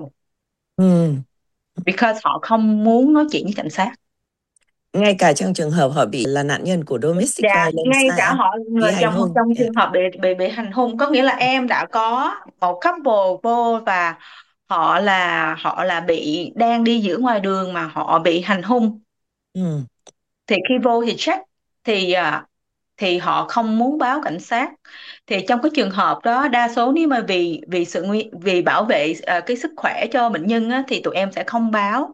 Ừ. because họ không muốn nói chuyện với cảnh sát. Ngay cả trong trường hợp họ bị là nạn nhân của domestic Dạ, violence ngay ha cả em, họ bị người hành trong hung. trong Yeah. trường hợp bị bị bị hành hung, có nghĩa là em đã có một couple vô, và họ là họ là bị đang đi giữa ngoài đường mà họ bị hành hung, Ừ. thì khi vô thì check, thì à, thì họ không muốn báo cảnh sát. Thì trong cái trường hợp đó, đa số nếu mà vì vì sự nguy vì bảo vệ à, cái sức khỏe cho bệnh nhân á, thì tụi em sẽ không báo.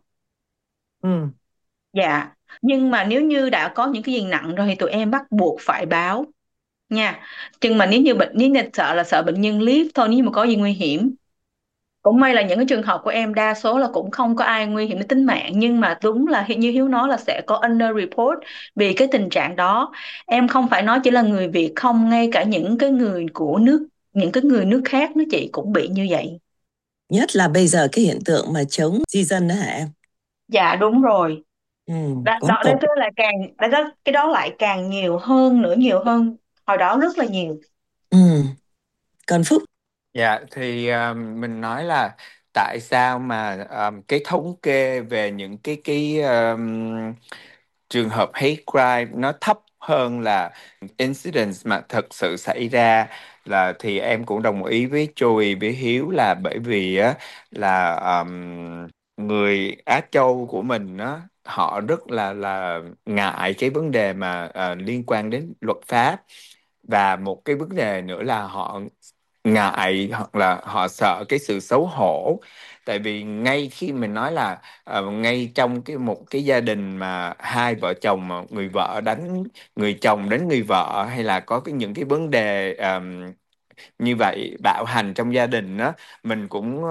Ừ. Dạ, nhưng mà nếu như đã có những cái gì nặng rồi thì tụi em bắt buộc phải báo nha. Nhưng mà nếu như bệnh, nếu như sợ là sợ bệnh nhân lift thôi, nếu như mà có gì nguy hiểm. Cũng may là những cái trường hợp của em đa số là cũng không có ai nguy hiểm đến tính mạng, nhưng mà đúng là như Hiếu nói là sẽ có under report vì cái tình trạng đó. Em không phải nói chỉ là người Việt không, ngay cả những cái người của nước, những cái người nước khác nó chị cũng bị như vậy. Nhất là bây giờ cái hiện tượng mà chống di dân đó hả em? Dạ đúng rồi. Ừ. Đó, Quá đó, đó tội. là càng đó, đó, cái đó lại càng nhiều hơn nữa, nhiều hơn hồi đó rất là nhiều. Ừ. Còn Phúc. Dạ thì um, mình nói là tại sao mà um, cái thống kê về những cái cái um, trường hợp hate crime nó thấp hơn là incidents mà thực sự xảy ra, là thì em cũng đồng ý với Joey với Hiếu là bởi vì á là um, người Á Châu của mình á, họ rất là là ngại cái vấn đề mà ờ, liên quan đến luật pháp, và một cái vấn đề nữa là họ ngại hoặc là họ sợ cái sự xấu hổ. Tại vì ngay khi mình nói là ờ, ngay trong cái một cái gia đình mà hai vợ chồng mà người vợ đánh người chồng đánh người vợ, hay là có cái những cái vấn đề ờm, như vậy, bạo hành trong gia đình đó, mình cũng ờ,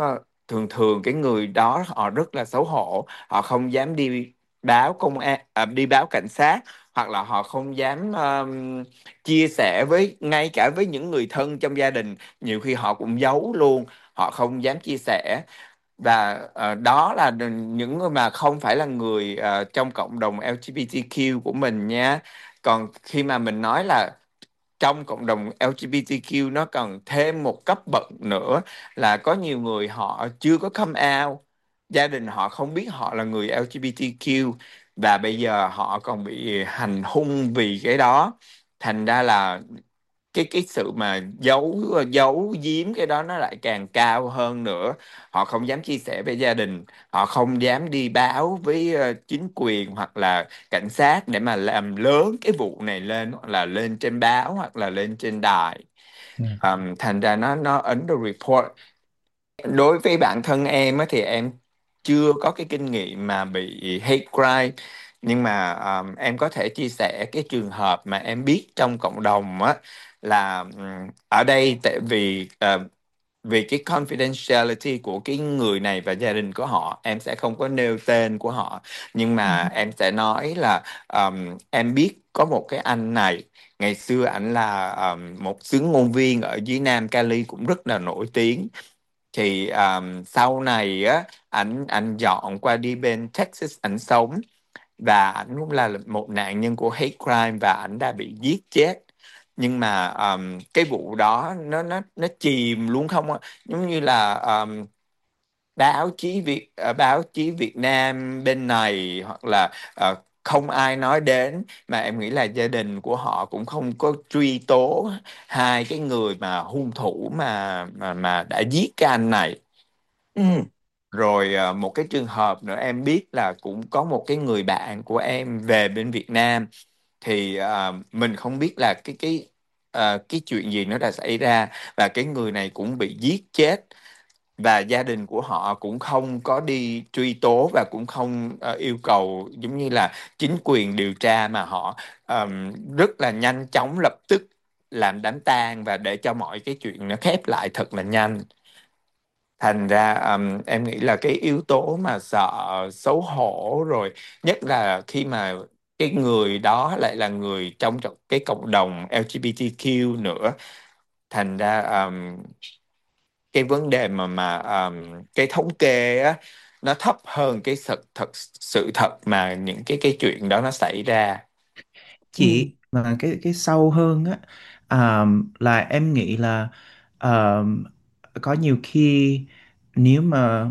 thường thường cái người đó họ rất là xấu hổ, họ không dám đi báo công an, à, đi báo cảnh sát, hoặc là họ không dám um, chia sẻ với ngay cả với những người thân trong gia đình, nhiều khi họ cũng giấu luôn, họ không dám chia sẻ. Và ờ, đó là những người mà không phải là người ờ, trong cộng đồng lờ giê bê tê quy của mình nha. Còn khi mà mình nói là trong cộng đồng lờ giê bê tê quy nó còn thêm một cấp bậc nữa, là có nhiều người họ chưa có come out, gia đình họ không biết họ là người lờ giê bê tê quy, và bây giờ họ còn bị hành hung vì cái đó. Thành ra là cái cái sự mà giấu giấu giếm cái đó nó lại càng cao hơn nữa. Họ không dám chia sẻ với gia đình, họ không dám đi báo với ờ, chính quyền hoặc là cảnh sát để mà làm lớn cái vụ này lên, hoặc là lên trên báo hoặc là lên trên đài. Yeah. Ờm, thành ra nó nó under report. Đối với bản thân em á, thì em chưa có cái kinh nghiệm mà bị hate crime, nhưng mà um, em có thể chia sẻ cái trường hợp mà em biết trong cộng đồng á, là um, ở đây tại vì uh, vì cái confidentiality của cái người này và gia đình của họ, em sẽ không có nêu tên của họ, nhưng Ừ. mà em sẽ nói là um, em biết có một cái anh này, ngày xưa ảnh là um, một xướng ngôn viên ở dưới Nam Cali cũng rất là nổi tiếng. Thì um, sau này á, ảnh ảnh dọn qua đi bên Texas ảnh sống, và ảnh cũng là một nạn nhân của hate crime và ảnh đã bị giết chết. Nhưng mà um, cái vụ đó nó nó nó chìm luôn không á, giống như là um, báo chí Việt ờ, báo chí Việt Nam bên này, hoặc là ờ, không ai nói đến, mà em nghĩ là gia đình của họ cũng không có truy tố hai cái người mà hung thủ mà mà mà đã giết cái anh này. Ừ. Rồi ờ, một cái trường hợp nữa em biết là cũng có một cái người bạn của em về bên Việt Nam, thì ờ, mình không biết là cái cái ờ, cái chuyện gì nó đã xảy ra, và cái người này cũng bị giết chết, và gia đình của họ cũng không có đi truy tố và cũng không ờ, yêu cầu giống như là chính quyền điều tra, mà họ ờm, rất là nhanh chóng lập tức làm đám tang và để cho mọi cái chuyện nó khép lại thật là nhanh. Thành ra ừm, em nghĩ là cái yếu tố mà sợ xấu hổ, rồi nhất là khi mà cái người đó lại là người trong trọng- cái cộng đồng lờ giê bê tê quy nữa. Thành ra ừm, cái vấn đề mà mà ừm, cái thống kê á, nó thấp hơn cái sự thật sự thật mà những cái cái chuyện đó nó xảy ra. Ừ. Chị mà cái cái sâu hơn á, à, là em nghĩ là à, có nhiều khi nếu mà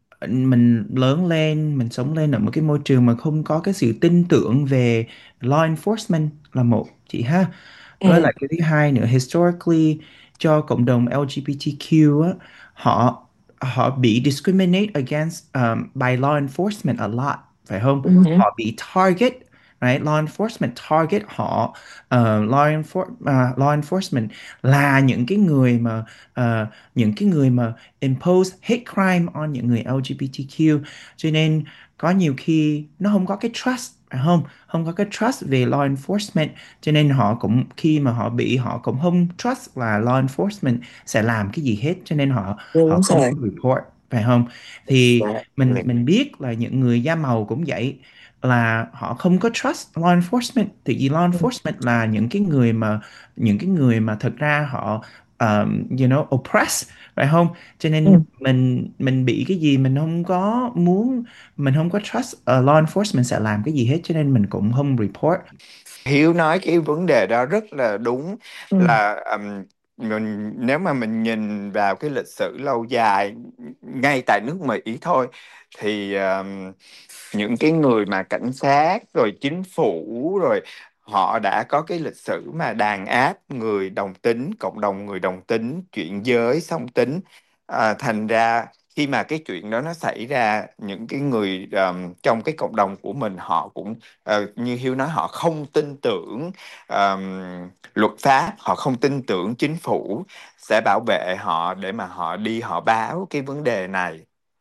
mình lớn lên, mình sống lên ở một cái môi trường mà không có cái sự tin tưởng về law enforcement là một chị ha, với Ừ. lại cái thứ hai nữa, historically cho cộng đồng lờ giê bê tê quy á, họ họ bị discriminate against um, by law enforcement a lot, phải không? Ừ. Họ bị target, right? Law enforcement target họ. uh, law, enfor uh, law enforcement là những cái người mà uh, những cái người mà impose hate crime on những người lờ giê bê tê quy, cho nên có nhiều khi nó không có cái trust, phải không? Không có cái trust về law enforcement, cho nên họ cũng khi mà họ bị, họ cũng không trust là law enforcement sẽ làm cái gì hết, cho nên họ họ Đúng không rồi. có report, phải không? Thì mình Exactly. mình biết là những người da màu cũng vậy, là họ không có trust law enforcement, thì vì law Ừ. enforcement là những cái người mà những cái người mà thật ra họ um, you know oppress, phải không? Cho Ừ. nên mình mình bị cái gì mình không có muốn, mình không có trust uh, law enforcement sẽ làm cái gì hết, cho nên mình cũng không report. Hiếu nói cái vấn đề đó rất là đúng, Ừ. là ừm, mình nếu mà mình nhìn vào cái lịch sử lâu dài ngay tại nước Mỹ thôi, thì ừm, những cái người mà cảnh sát rồi chính phủ rồi họ đã có cái lịch sử mà đàn áp người đồng tính, cộng đồng người đồng tính, chuyển giới, song tính. À, thành ra khi mà cái chuyện đó nó xảy ra, những cái người ờm, trong cái cộng đồng của mình họ cũng ờ, như Hiếu nói, họ không tin tưởng ờm, luật pháp, họ không tin tưởng chính phủ sẽ bảo vệ họ để mà họ đi họ báo cái vấn đề này.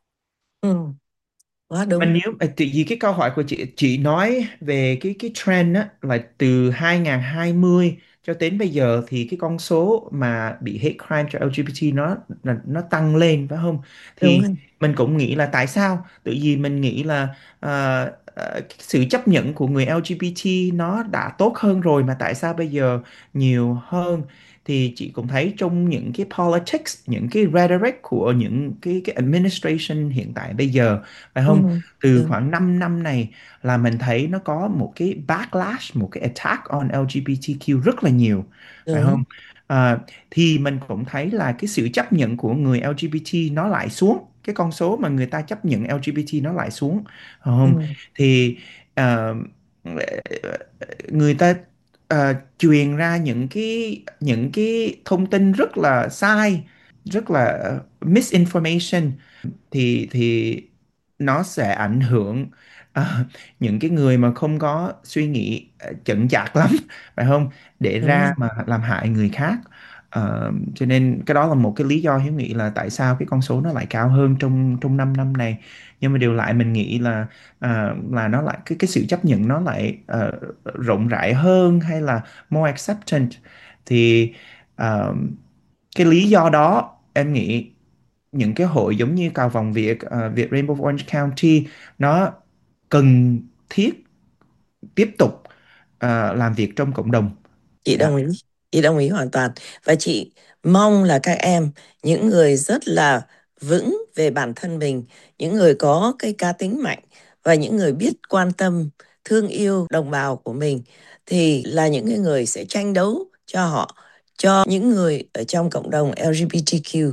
Ừ. Quá Mà đúng. nếu à, tại vì cái câu hỏi của chị chị nói về cái cái trend á là từ hai không hai không cho đến bây giờ thì cái con số mà bị hate crime cho lờ giê bê tê nó nó nó tăng lên phải không? Đúng Thì rồi. mình cũng nghĩ là tại sao? Tự vì mình nghĩ là ờ, ờ, cái sự chấp nhận của người lờ giê bê tê nó đã tốt hơn rồi mà tại sao bây giờ nhiều hơn? Thì chị cũng thấy trong những cái politics, những cái rhetoric của những cái cái administration hiện tại bây giờ phải Ừ. không? Từ Đúng. khoảng 5 năm này là mình thấy nó có một cái backlash, một cái attack on lờ giê bê tê quy rất là nhiều phải Đúng. không? À, thì mình cũng thấy là cái sự chấp nhận của người lờ giê bê tê nó lại xuống, cái con số mà người ta chấp nhận lờ giê bê tê nó lại xuống phải không? Ừ. Thì ờ, người ta ờ, truyền ra những cái những cái thông tin rất là sai, rất là misinformation, thì thì nó sẽ ảnh hưởng à, những cái người mà không có suy nghĩ ờ, chững chạc lắm phải không, để Đúng ra rồi. mà làm hại người khác. Ờ, cho nên cái đó là một cái lý do Hiếu nghĩ là tại sao cái con số nó lại cao hơn trong trong 5 năm này. Nhưng mà điều lại mình nghĩ là à, là nó lại cái cái sự chấp nhận nó lại ờ, rộng rãi hơn hay là more acceptant. Thì ờ, cái lý do đó em nghĩ những cái hội giống như Cầu Vồng Việt, ờ, Việt Rainbow Orange County nó cần thiết tiếp tục ờ, làm việc trong cộng đồng. Chị Dạ. đồng ý, chị đồng ý hoàn toàn. Và chị mong là các em, những người rất là vững về bản thân mình, những người có cái cá tính mạnh và những người biết quan tâm, thương yêu đồng bào của mình thì là những cái người sẽ tranh đấu cho họ, cho những người ở trong cộng đồng lờ giê bê tê quy.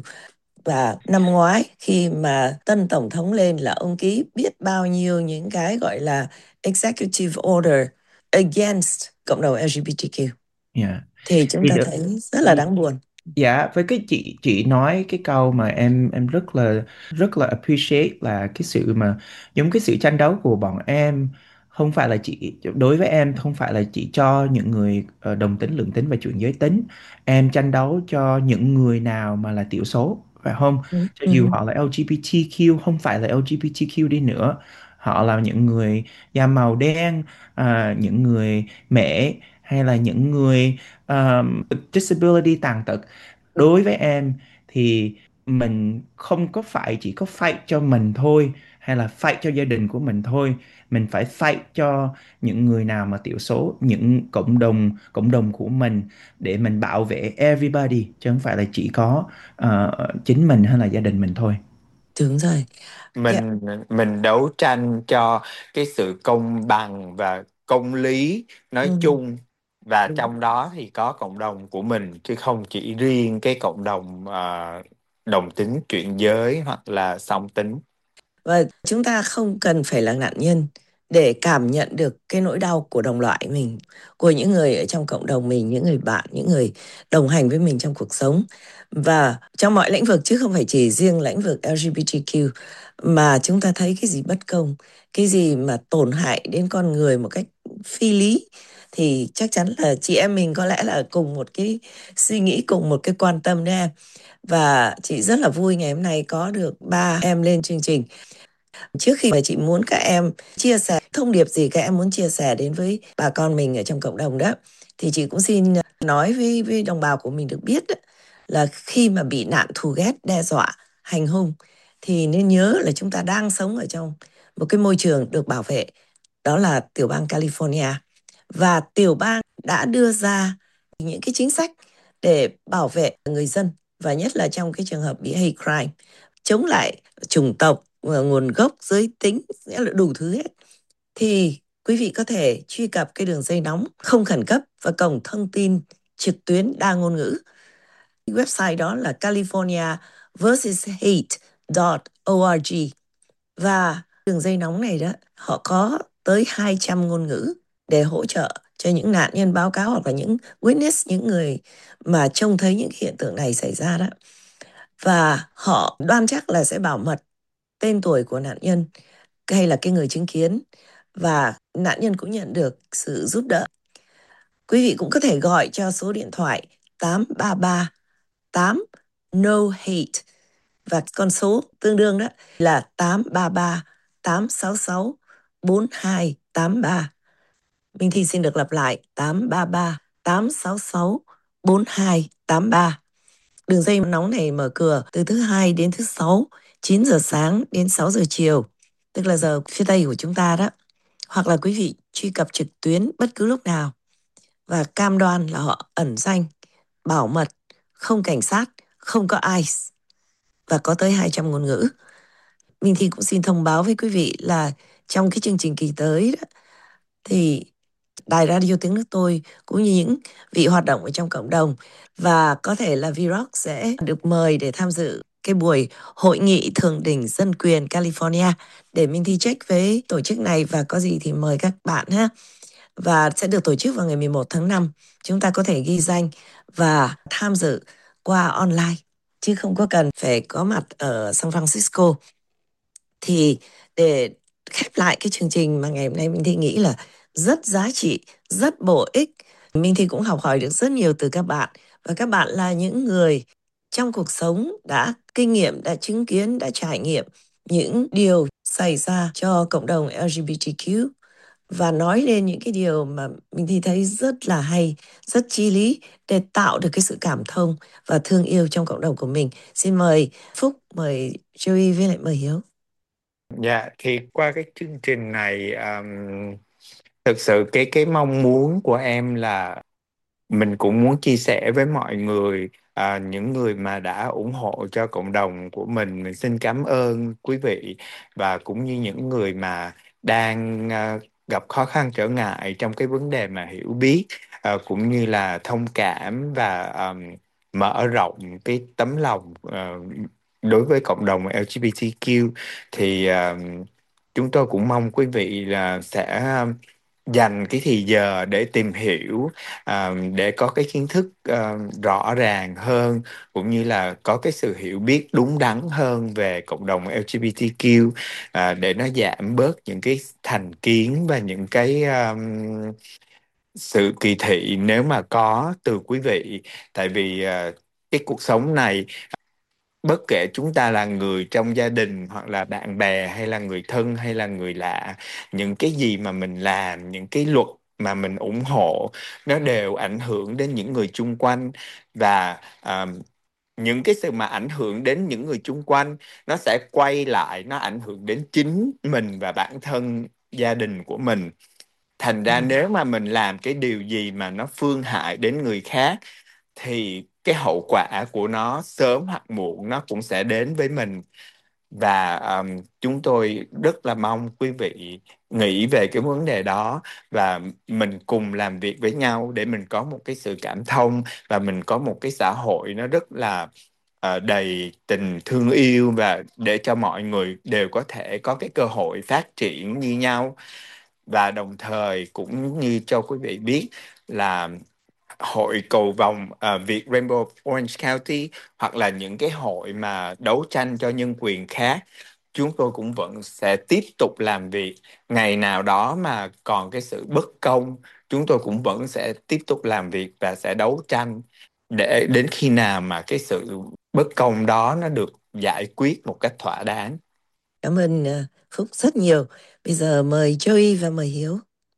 Và năm ngoái khi mà tân tổng thống lên là ông ký biết bao nhiêu những cái gọi là executive order against cộng đồng lờ giê bê tê quy, Dạ. thì chúng Thì ta được. thấy rất là đáng buồn. Dạ, với cái chị chị nói cái câu mà em em rất là rất là appreciate là cái sự mà giống cái sự tranh đấu của bọn em không phải là chỉ đối với em, không phải là chỉ cho những người ờ, đồng tính, lượng tính và chuyển giới tính. Em tranh đấu cho những người nào mà là thiểu số phải không? Ừ. Cho dù Ừ. họ là lờ giê bê tê quy, không phải là lờ giê bê tê quy đi nữa, họ là những người da màu đen, à, những người mẹ, hay là những người um, disability tàn tật. Đối với em thì mình không có phải chỉ có fight cho mình thôi, hay là fight cho gia đình của mình thôi, mình phải fight cho những người nào mà thiểu số, những cộng đồng cộng đồng của mình, để mình bảo vệ everybody chứ không phải là chỉ có ờ, chính mình hay là gia đình mình thôi. Đúng rồi. Yeah. mình mình đấu tranh cho cái sự công bằng và công lý nói Ừ. chung, và Đúng. trong đó thì có cộng đồng của mình chứ không chỉ riêng cái cộng đồng ờ, đồng tính, chuyển giới hoặc là song tính. Và chúng ta không cần phải là nạn nhân để cảm nhận được cái nỗi đau của đồng loại mình, của những người ở trong cộng đồng mình, những người bạn, những người đồng hành với mình trong cuộc sống. Và trong mọi lĩnh vực chứ không phải chỉ riêng lĩnh vực lờ giê bê tê quy, mà chúng ta thấy cái gì bất công, cái gì mà tổn hại đến con người một cách phi lý, thì chắc chắn là chị em mình có lẽ là cùng một cái suy nghĩ, cùng một cái quan tâm đấy em. Và chị rất là vui ngày hôm nay có được ba em lên chương trình. Trước khi mà chị muốn các em chia sẻ thông điệp gì các em muốn chia sẻ đến với bà con mình ở trong cộng đồng đó, thì chị cũng xin nói với, với đồng bào của mình được biết đó, là khi mà bị nạn thù ghét, đe dọa, hành hung thì nên nhớ là chúng ta đang sống ở trong một cái môi trường được bảo vệ, đó là tiểu bang California. Và tiểu bang đã đưa ra những cái chính sách để bảo vệ người dân, và nhất là trong cái trường hợp bị hate crime, chống lại chủng tộc, nguồn gốc, giới tính, nghĩa là đủ thứ hết. Thì quý vị có thể truy cập cái đường dây nóng không khẩn cấp và cổng thông tin trực tuyến đa ngôn ngữ. Website đó là california versus hate dot org. Và đường dây nóng này đó, họ có tới hai trăm ngôn ngữ để hỗ trợ cho những nạn nhân báo cáo, hoặc là những witness, những người mà trông thấy những hiện tượng này xảy ra đó. Và họ đoan chắc là sẽ bảo mật tên tuổi của nạn nhân hay là cái người chứng kiến, và nạn nhân cũng nhận được sự giúp đỡ. Quý vị cũng có thể gọi cho số điện thoại tám ba ba tám no hate, và con số tương đương đó là tám ba ba tám sáu sáu bốn hai tám ba. Minh Thi xin được lặp lại tám ba ba tám sáu sáu bốn hai tám ba. Đường dây nóng này mở cửa từ thứ hai đến thứ sáu, chín giờ sáng đến sáu giờ chiều, tức là giờ phía Tây của chúng ta đó. Hoặc là quý vị truy cập trực tuyến bất cứ lúc nào. Và cam đoan là họ ẩn danh, bảo mật, không cảnh sát, không có i xê và có tới hai trăm ngôn ngữ. Minh Thi cũng xin thông báo với quý vị là trong cái chương trình kỳ tới đó, thì Đài Radio Tiếng Nước Tôi cũng như những vị hoạt động ở trong cộng đồng và có thể là V-Rock sẽ được mời để tham dự cái buổi hội nghị thượng đỉnh dân quyền California, để Minh Thi check với tổ chức này và có gì thì mời các bạn ha. Và sẽ được tổ chức vào ngày mười một tháng năm. Chúng ta có thể ghi danh và tham dự qua online, chứ không có cần phải có mặt ở San Francisco. Thì để khép lại cái chương trình mà ngày hôm nay Minh Thi nghĩ là rất giá trị, rất bổ ích. Minh Thi cũng học hỏi được rất nhiều từ các bạn. Và các bạn là những người trong cuộc sống đã kinh nghiệm, đã chứng kiến, đã trải nghiệm những điều xảy ra cho cộng đồng L G B T Q và nói lên những cái điều mà mình thì thấy rất là hay, rất chi lý để tạo được cái sự cảm thông và thương yêu trong cộng đồng của mình. Xin mời Phúc, mời Joey với lại mời Hiếu. Dạ, thì qua cái chương trình này, um, thực sự cái cái mong muốn của em là mình cũng muốn chia sẻ với mọi người, à, những người mà đã ủng hộ cho cộng đồng của mình. Mình xin cảm ơn quý vị, và cũng như những người mà đang à, gặp khó khăn trở ngại trong cái vấn đề mà hiểu biết, à, cũng như là thông cảm và à, mở rộng cái tấm lòng à, đối với cộng đồng L G B T Q. Thì à, chúng tôi cũng mong quý vị là sẽ dành cái thì giờ để tìm hiểu, à, để có cái kiến thức à, rõ ràng hơn, cũng như là có cái sự hiểu biết đúng đắn hơn về cộng đồng L G B T Q, à, để nó giảm bớt những cái thành kiến và những cái um, sự kỳ thị nếu mà có từ quý vị. Tại vì à, cái cuộc sống này, bất kể chúng ta là người trong gia đình hoặc là bạn bè hay là người thân hay là người lạ, những cái gì mà mình làm, những cái luật mà mình ủng hộ, nó đều ảnh hưởng đến những người chung quanh. Và à, những cái sự mà ảnh hưởng đến những người chung quanh, nó sẽ quay lại, nó ảnh hưởng đến chính mình và bản thân gia đình của mình. Thành ra nếu mà mình làm cái điều gì mà nó phương hại đến người khác, thì cái hậu quả của nó sớm hoặc muộn nó cũng sẽ đến với mình. Và um, chúng tôi rất là mong quý vị nghĩ về cái vấn đề đó, và mình cùng làm việc với nhau để mình có một cái sự cảm thông, và mình có một cái xã hội nó rất là uh, đầy tình thương yêu, và để cho mọi người đều có thể có cái cơ hội phát triển như nhau. Và đồng thời cũng như cho quý vị biết là hội cầu vồng uh, Việt Rainbow Orange County, hoặc là những cái hội mà đấu tranh cho nhân quyền khác, chúng tôi cũng vẫn sẽ tiếp tục làm việc. Ngày nào đó mà còn cái sự bất công, chúng tôi cũng vẫn sẽ tiếp tục làm việc và sẽ đấu tranh để đến khi nào mà cái sự bất công đó nó được giải quyết một cách thỏa đáng. Cảm ơn uh, Phúc rất nhiều. Bây giờ mời Joey và mời Hiếu.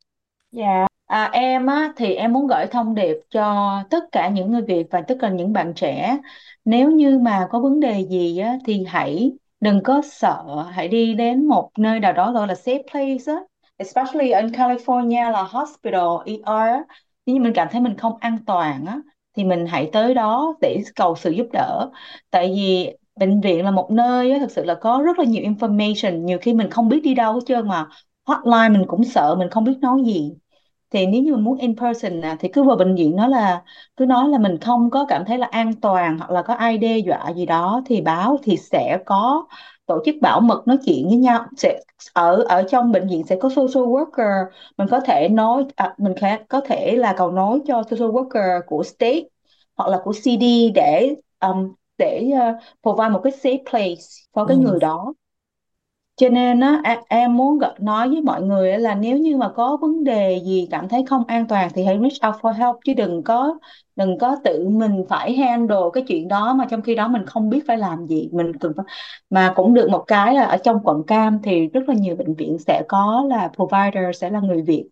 Dạ, à, em á thì em muốn gửi thông điệp cho tất cả những người Việt và tất cả những bạn trẻ. Nếu như mà có vấn đề gì á thì hãy đừng có sợ, hãy đi đến một nơi nào đó gọi là safe place á, especially in California là hospital, E R á. Nếu như mình cảm thấy mình không an toàn á thì mình hãy tới đó để cầu sự giúp đỡ. Tại vì bệnh viện là một nơi á, thực sự là có rất là nhiều information, nhiều khi mình không biết đi đâu hết trơn mà hotline mình cũng sợ, mình không biết nói gì. Thì nếu như mình muốn in person à, thì cứ vào bệnh viện, nói là cứ nói là mình không có cảm thấy là an toàn hoặc là có ai đe dọa gì đó thì báo, thì sẽ có tổ chức bảo mật nói chuyện với nhau. Sẽ ở ở trong bệnh viện sẽ có social worker, mình có thể nói à, mình có có thể là cầu nối cho social worker của state hoặc là của C D để um, để uh, provide một cái safe place cho cái Ừ. người đó. Cho nên á, a- em muốn gợi- nói với mọi người á là nếu như mà có vấn đề gì cảm thấy không an toàn thì hãy reach out for help, chứ đừng có đừng có tự mình phải handle cái chuyện đó mà trong khi đó mình không biết phải làm gì. Mình cần phải, mà cũng được một cái là ở trong quận Cam thì rất là nhiều bệnh viện sẽ có là provider sẽ là người Việt.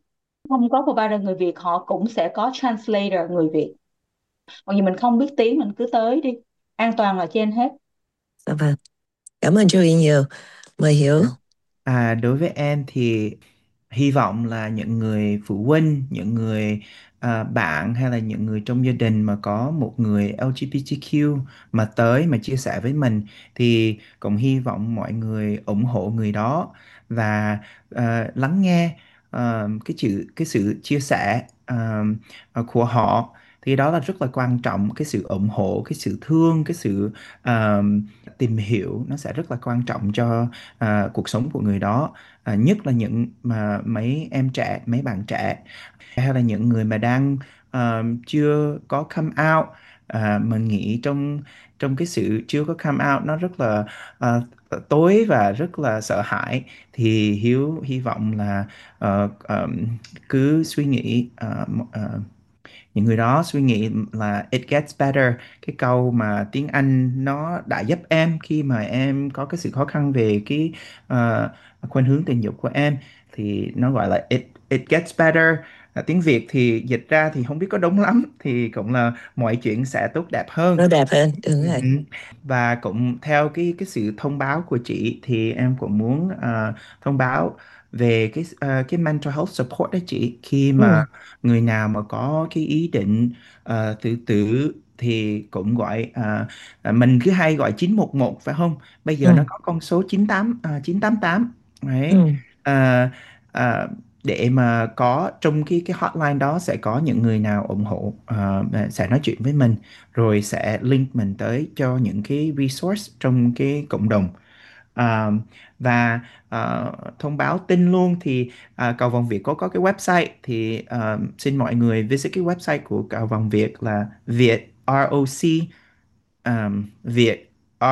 Không có provider người Việt, họ cũng sẽ có translator người Việt. Còn vì mình không biết tiếng, mình cứ tới đi, an toàn là trên hết. Dạ vâng, cảm ơn Joey nhiều. Mời Hiếu. À, đối với em thì hy vọng là những người phụ huynh, những người à, bạn hay là những người trong gia đình mà có một người lờ giê bê tê quy mà tới mà chia sẻ với mình thì cũng hy vọng mọi người ủng hộ người đó và à, lắng nghe à, cái sự cái sự chia sẻ à, à, của họ. Thì đó là rất là quan trọng, cái sự ủng hộ, cái sự thương, cái sự à, tìm hiểu nó sẽ rất là quan trọng cho à, cuộc sống của người đó. À, nhất là những mà mấy em trẻ, mấy bạn trẻ hay là những người mà đang à, chưa có come out. À, mình nghĩ trong trong cái sự chưa có come out nó rất là à, tối và rất là sợ hãi, thì Hiếu hy vọng là ờ, ờm, cứ suy nghĩ, ờ, ờ, những người đó suy nghĩ là it gets better, cái câu mà tiếng Anh nó đã giúp em khi mà em có cái sự khó khăn về cái ờ, khuynh hướng tình dục của em, thì nó gọi là it it gets better. À, tiếng Việt thì dịch ra thì không biết có đúng lắm, thì cũng là mọi chuyện sẽ tốt đẹp hơn. Nó đẹp hơn, đúng Ừ. rồi. Và cũng theo cái cái sự thông báo của chị thì em cũng muốn ờ, thông báo về cái ờ, cái mental health support đó chị, khi mà Ừ, người nào mà có cái ý định ờ, tự tử thì cũng gọi ờ, ờ, mình cứ hay gọi chín một một phải không? Bây giờ nó ừ, có con số chín tám uh, chín tám tám đấy. ừ. Ờ, ờ, để mà có trong cái cái hotline đó sẽ có những người nào ủng hộ, ờ, sẽ nói chuyện với mình rồi sẽ link mình tới cho những cái resource trong cái cộng đồng. À, và à, thông báo tin luôn thì à, Cầu Vồng Việt có có cái website, thì à, xin mọi người visit cái website của Cầu Vồng Việt là Việt ROC, um, Việt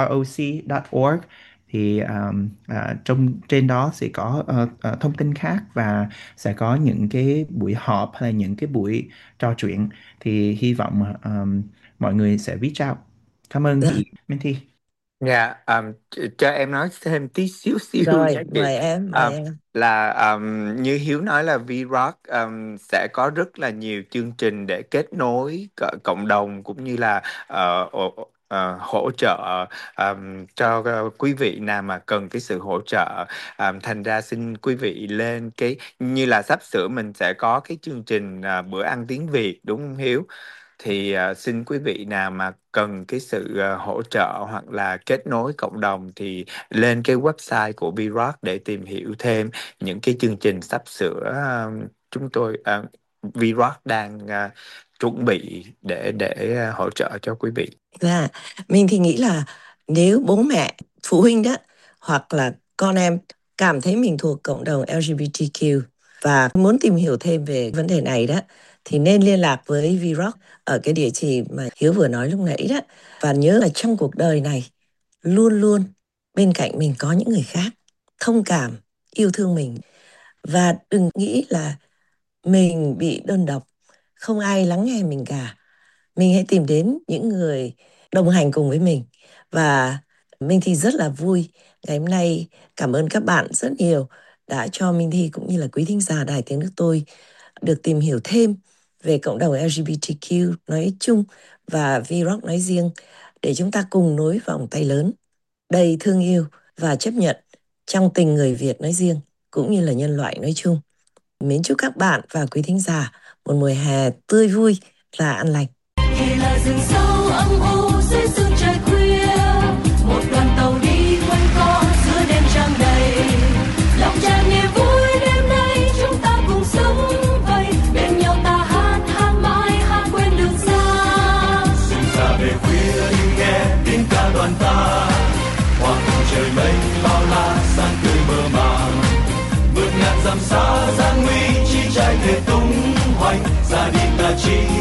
roc chấm org. Thì um, à, trong trên đó sẽ có ờ, ờ, thông tin khác, và sẽ có những cái buổi họp hay là những cái buổi trò chuyện, thì hy vọng um, mọi người sẽ reach out. Cảm ơn Dạ. chị Minty. Dạ, um, ch- cho em nói thêm tí xíu xíu Rồi, nha chị. mời em, mời Um, em. là um, như Hiếu nói là V-Rock um, sẽ có rất là nhiều chương trình để kết nối c- cộng đồng, cũng như là ờ, ổ- ờ, hỗ trợ um, cho ờ, quý vị nào mà cần cái sự hỗ trợ. Um, thành ra xin quý vị lên cái, như là sắp sửa mình sẽ có cái chương trình à, bữa ăn tiếng Việt, đúng không Hiếu? Thì à, xin quý vị nào mà cần cái sự à, hỗ trợ hoặc là kết nối cộng đồng thì lên cái website của V-Rock để tìm hiểu thêm những cái chương trình sắp sửa. à, chúng tôi à, V-Rock đang à, chuẩn bị để để à, hỗ trợ cho quý vị. Dạ, mình thì nghĩ là nếu bố mẹ, phụ huynh đó, hoặc là con em cảm thấy mình thuộc cộng đồng lờ giê bê tê quy và muốn tìm hiểu thêm về vấn đề này đó, thì nên liên lạc với V-Rock ở cái địa chỉ mà Hiếu vừa nói lúc nãy đó. Và nhớ là trong cuộc đời này, luôn luôn bên cạnh mình có những người khác thông cảm, yêu thương mình. Và đừng nghĩ là mình bị đơn độc, không ai lắng nghe mình cả. Mình hãy tìm đến những người đồng hành cùng với mình. Và Minh Thi rất là vui ngày hôm nay, cảm ơn các bạn rất nhiều đã cho Minh Thi cũng như là quý thính giả Đài Tiếng Nước Tôi được tìm hiểu thêm về cộng đồng lờ giê bê tê quy nói chung và V-Rock nói riêng, để chúng ta cùng nối vòng tay lớn đầy thương yêu và chấp nhận trong tình người Việt nói riêng cũng như là nhân loại nói chung. Mến chúc các bạn và quý thính giả một mùa hè tươi vui và an lành. Thì là rừng sâu âm u dưới sương trời khuya, một đoàn tàu đi quanh co giữa đêm trăng đầy, lòng tràn niềm vui đêm nay chúng ta cùng sống vậy, bên nhau ta hát hát mãi hát quên đường xa. Rừng xa về khuya nhưng nghe tiếng ca đoàn ta, hoàng hôn trời mây bao la sáng tươi mơ màng, vượt ngàn dặm xa gian nguy chi trai thể tung hoành, ra đi ta chỉ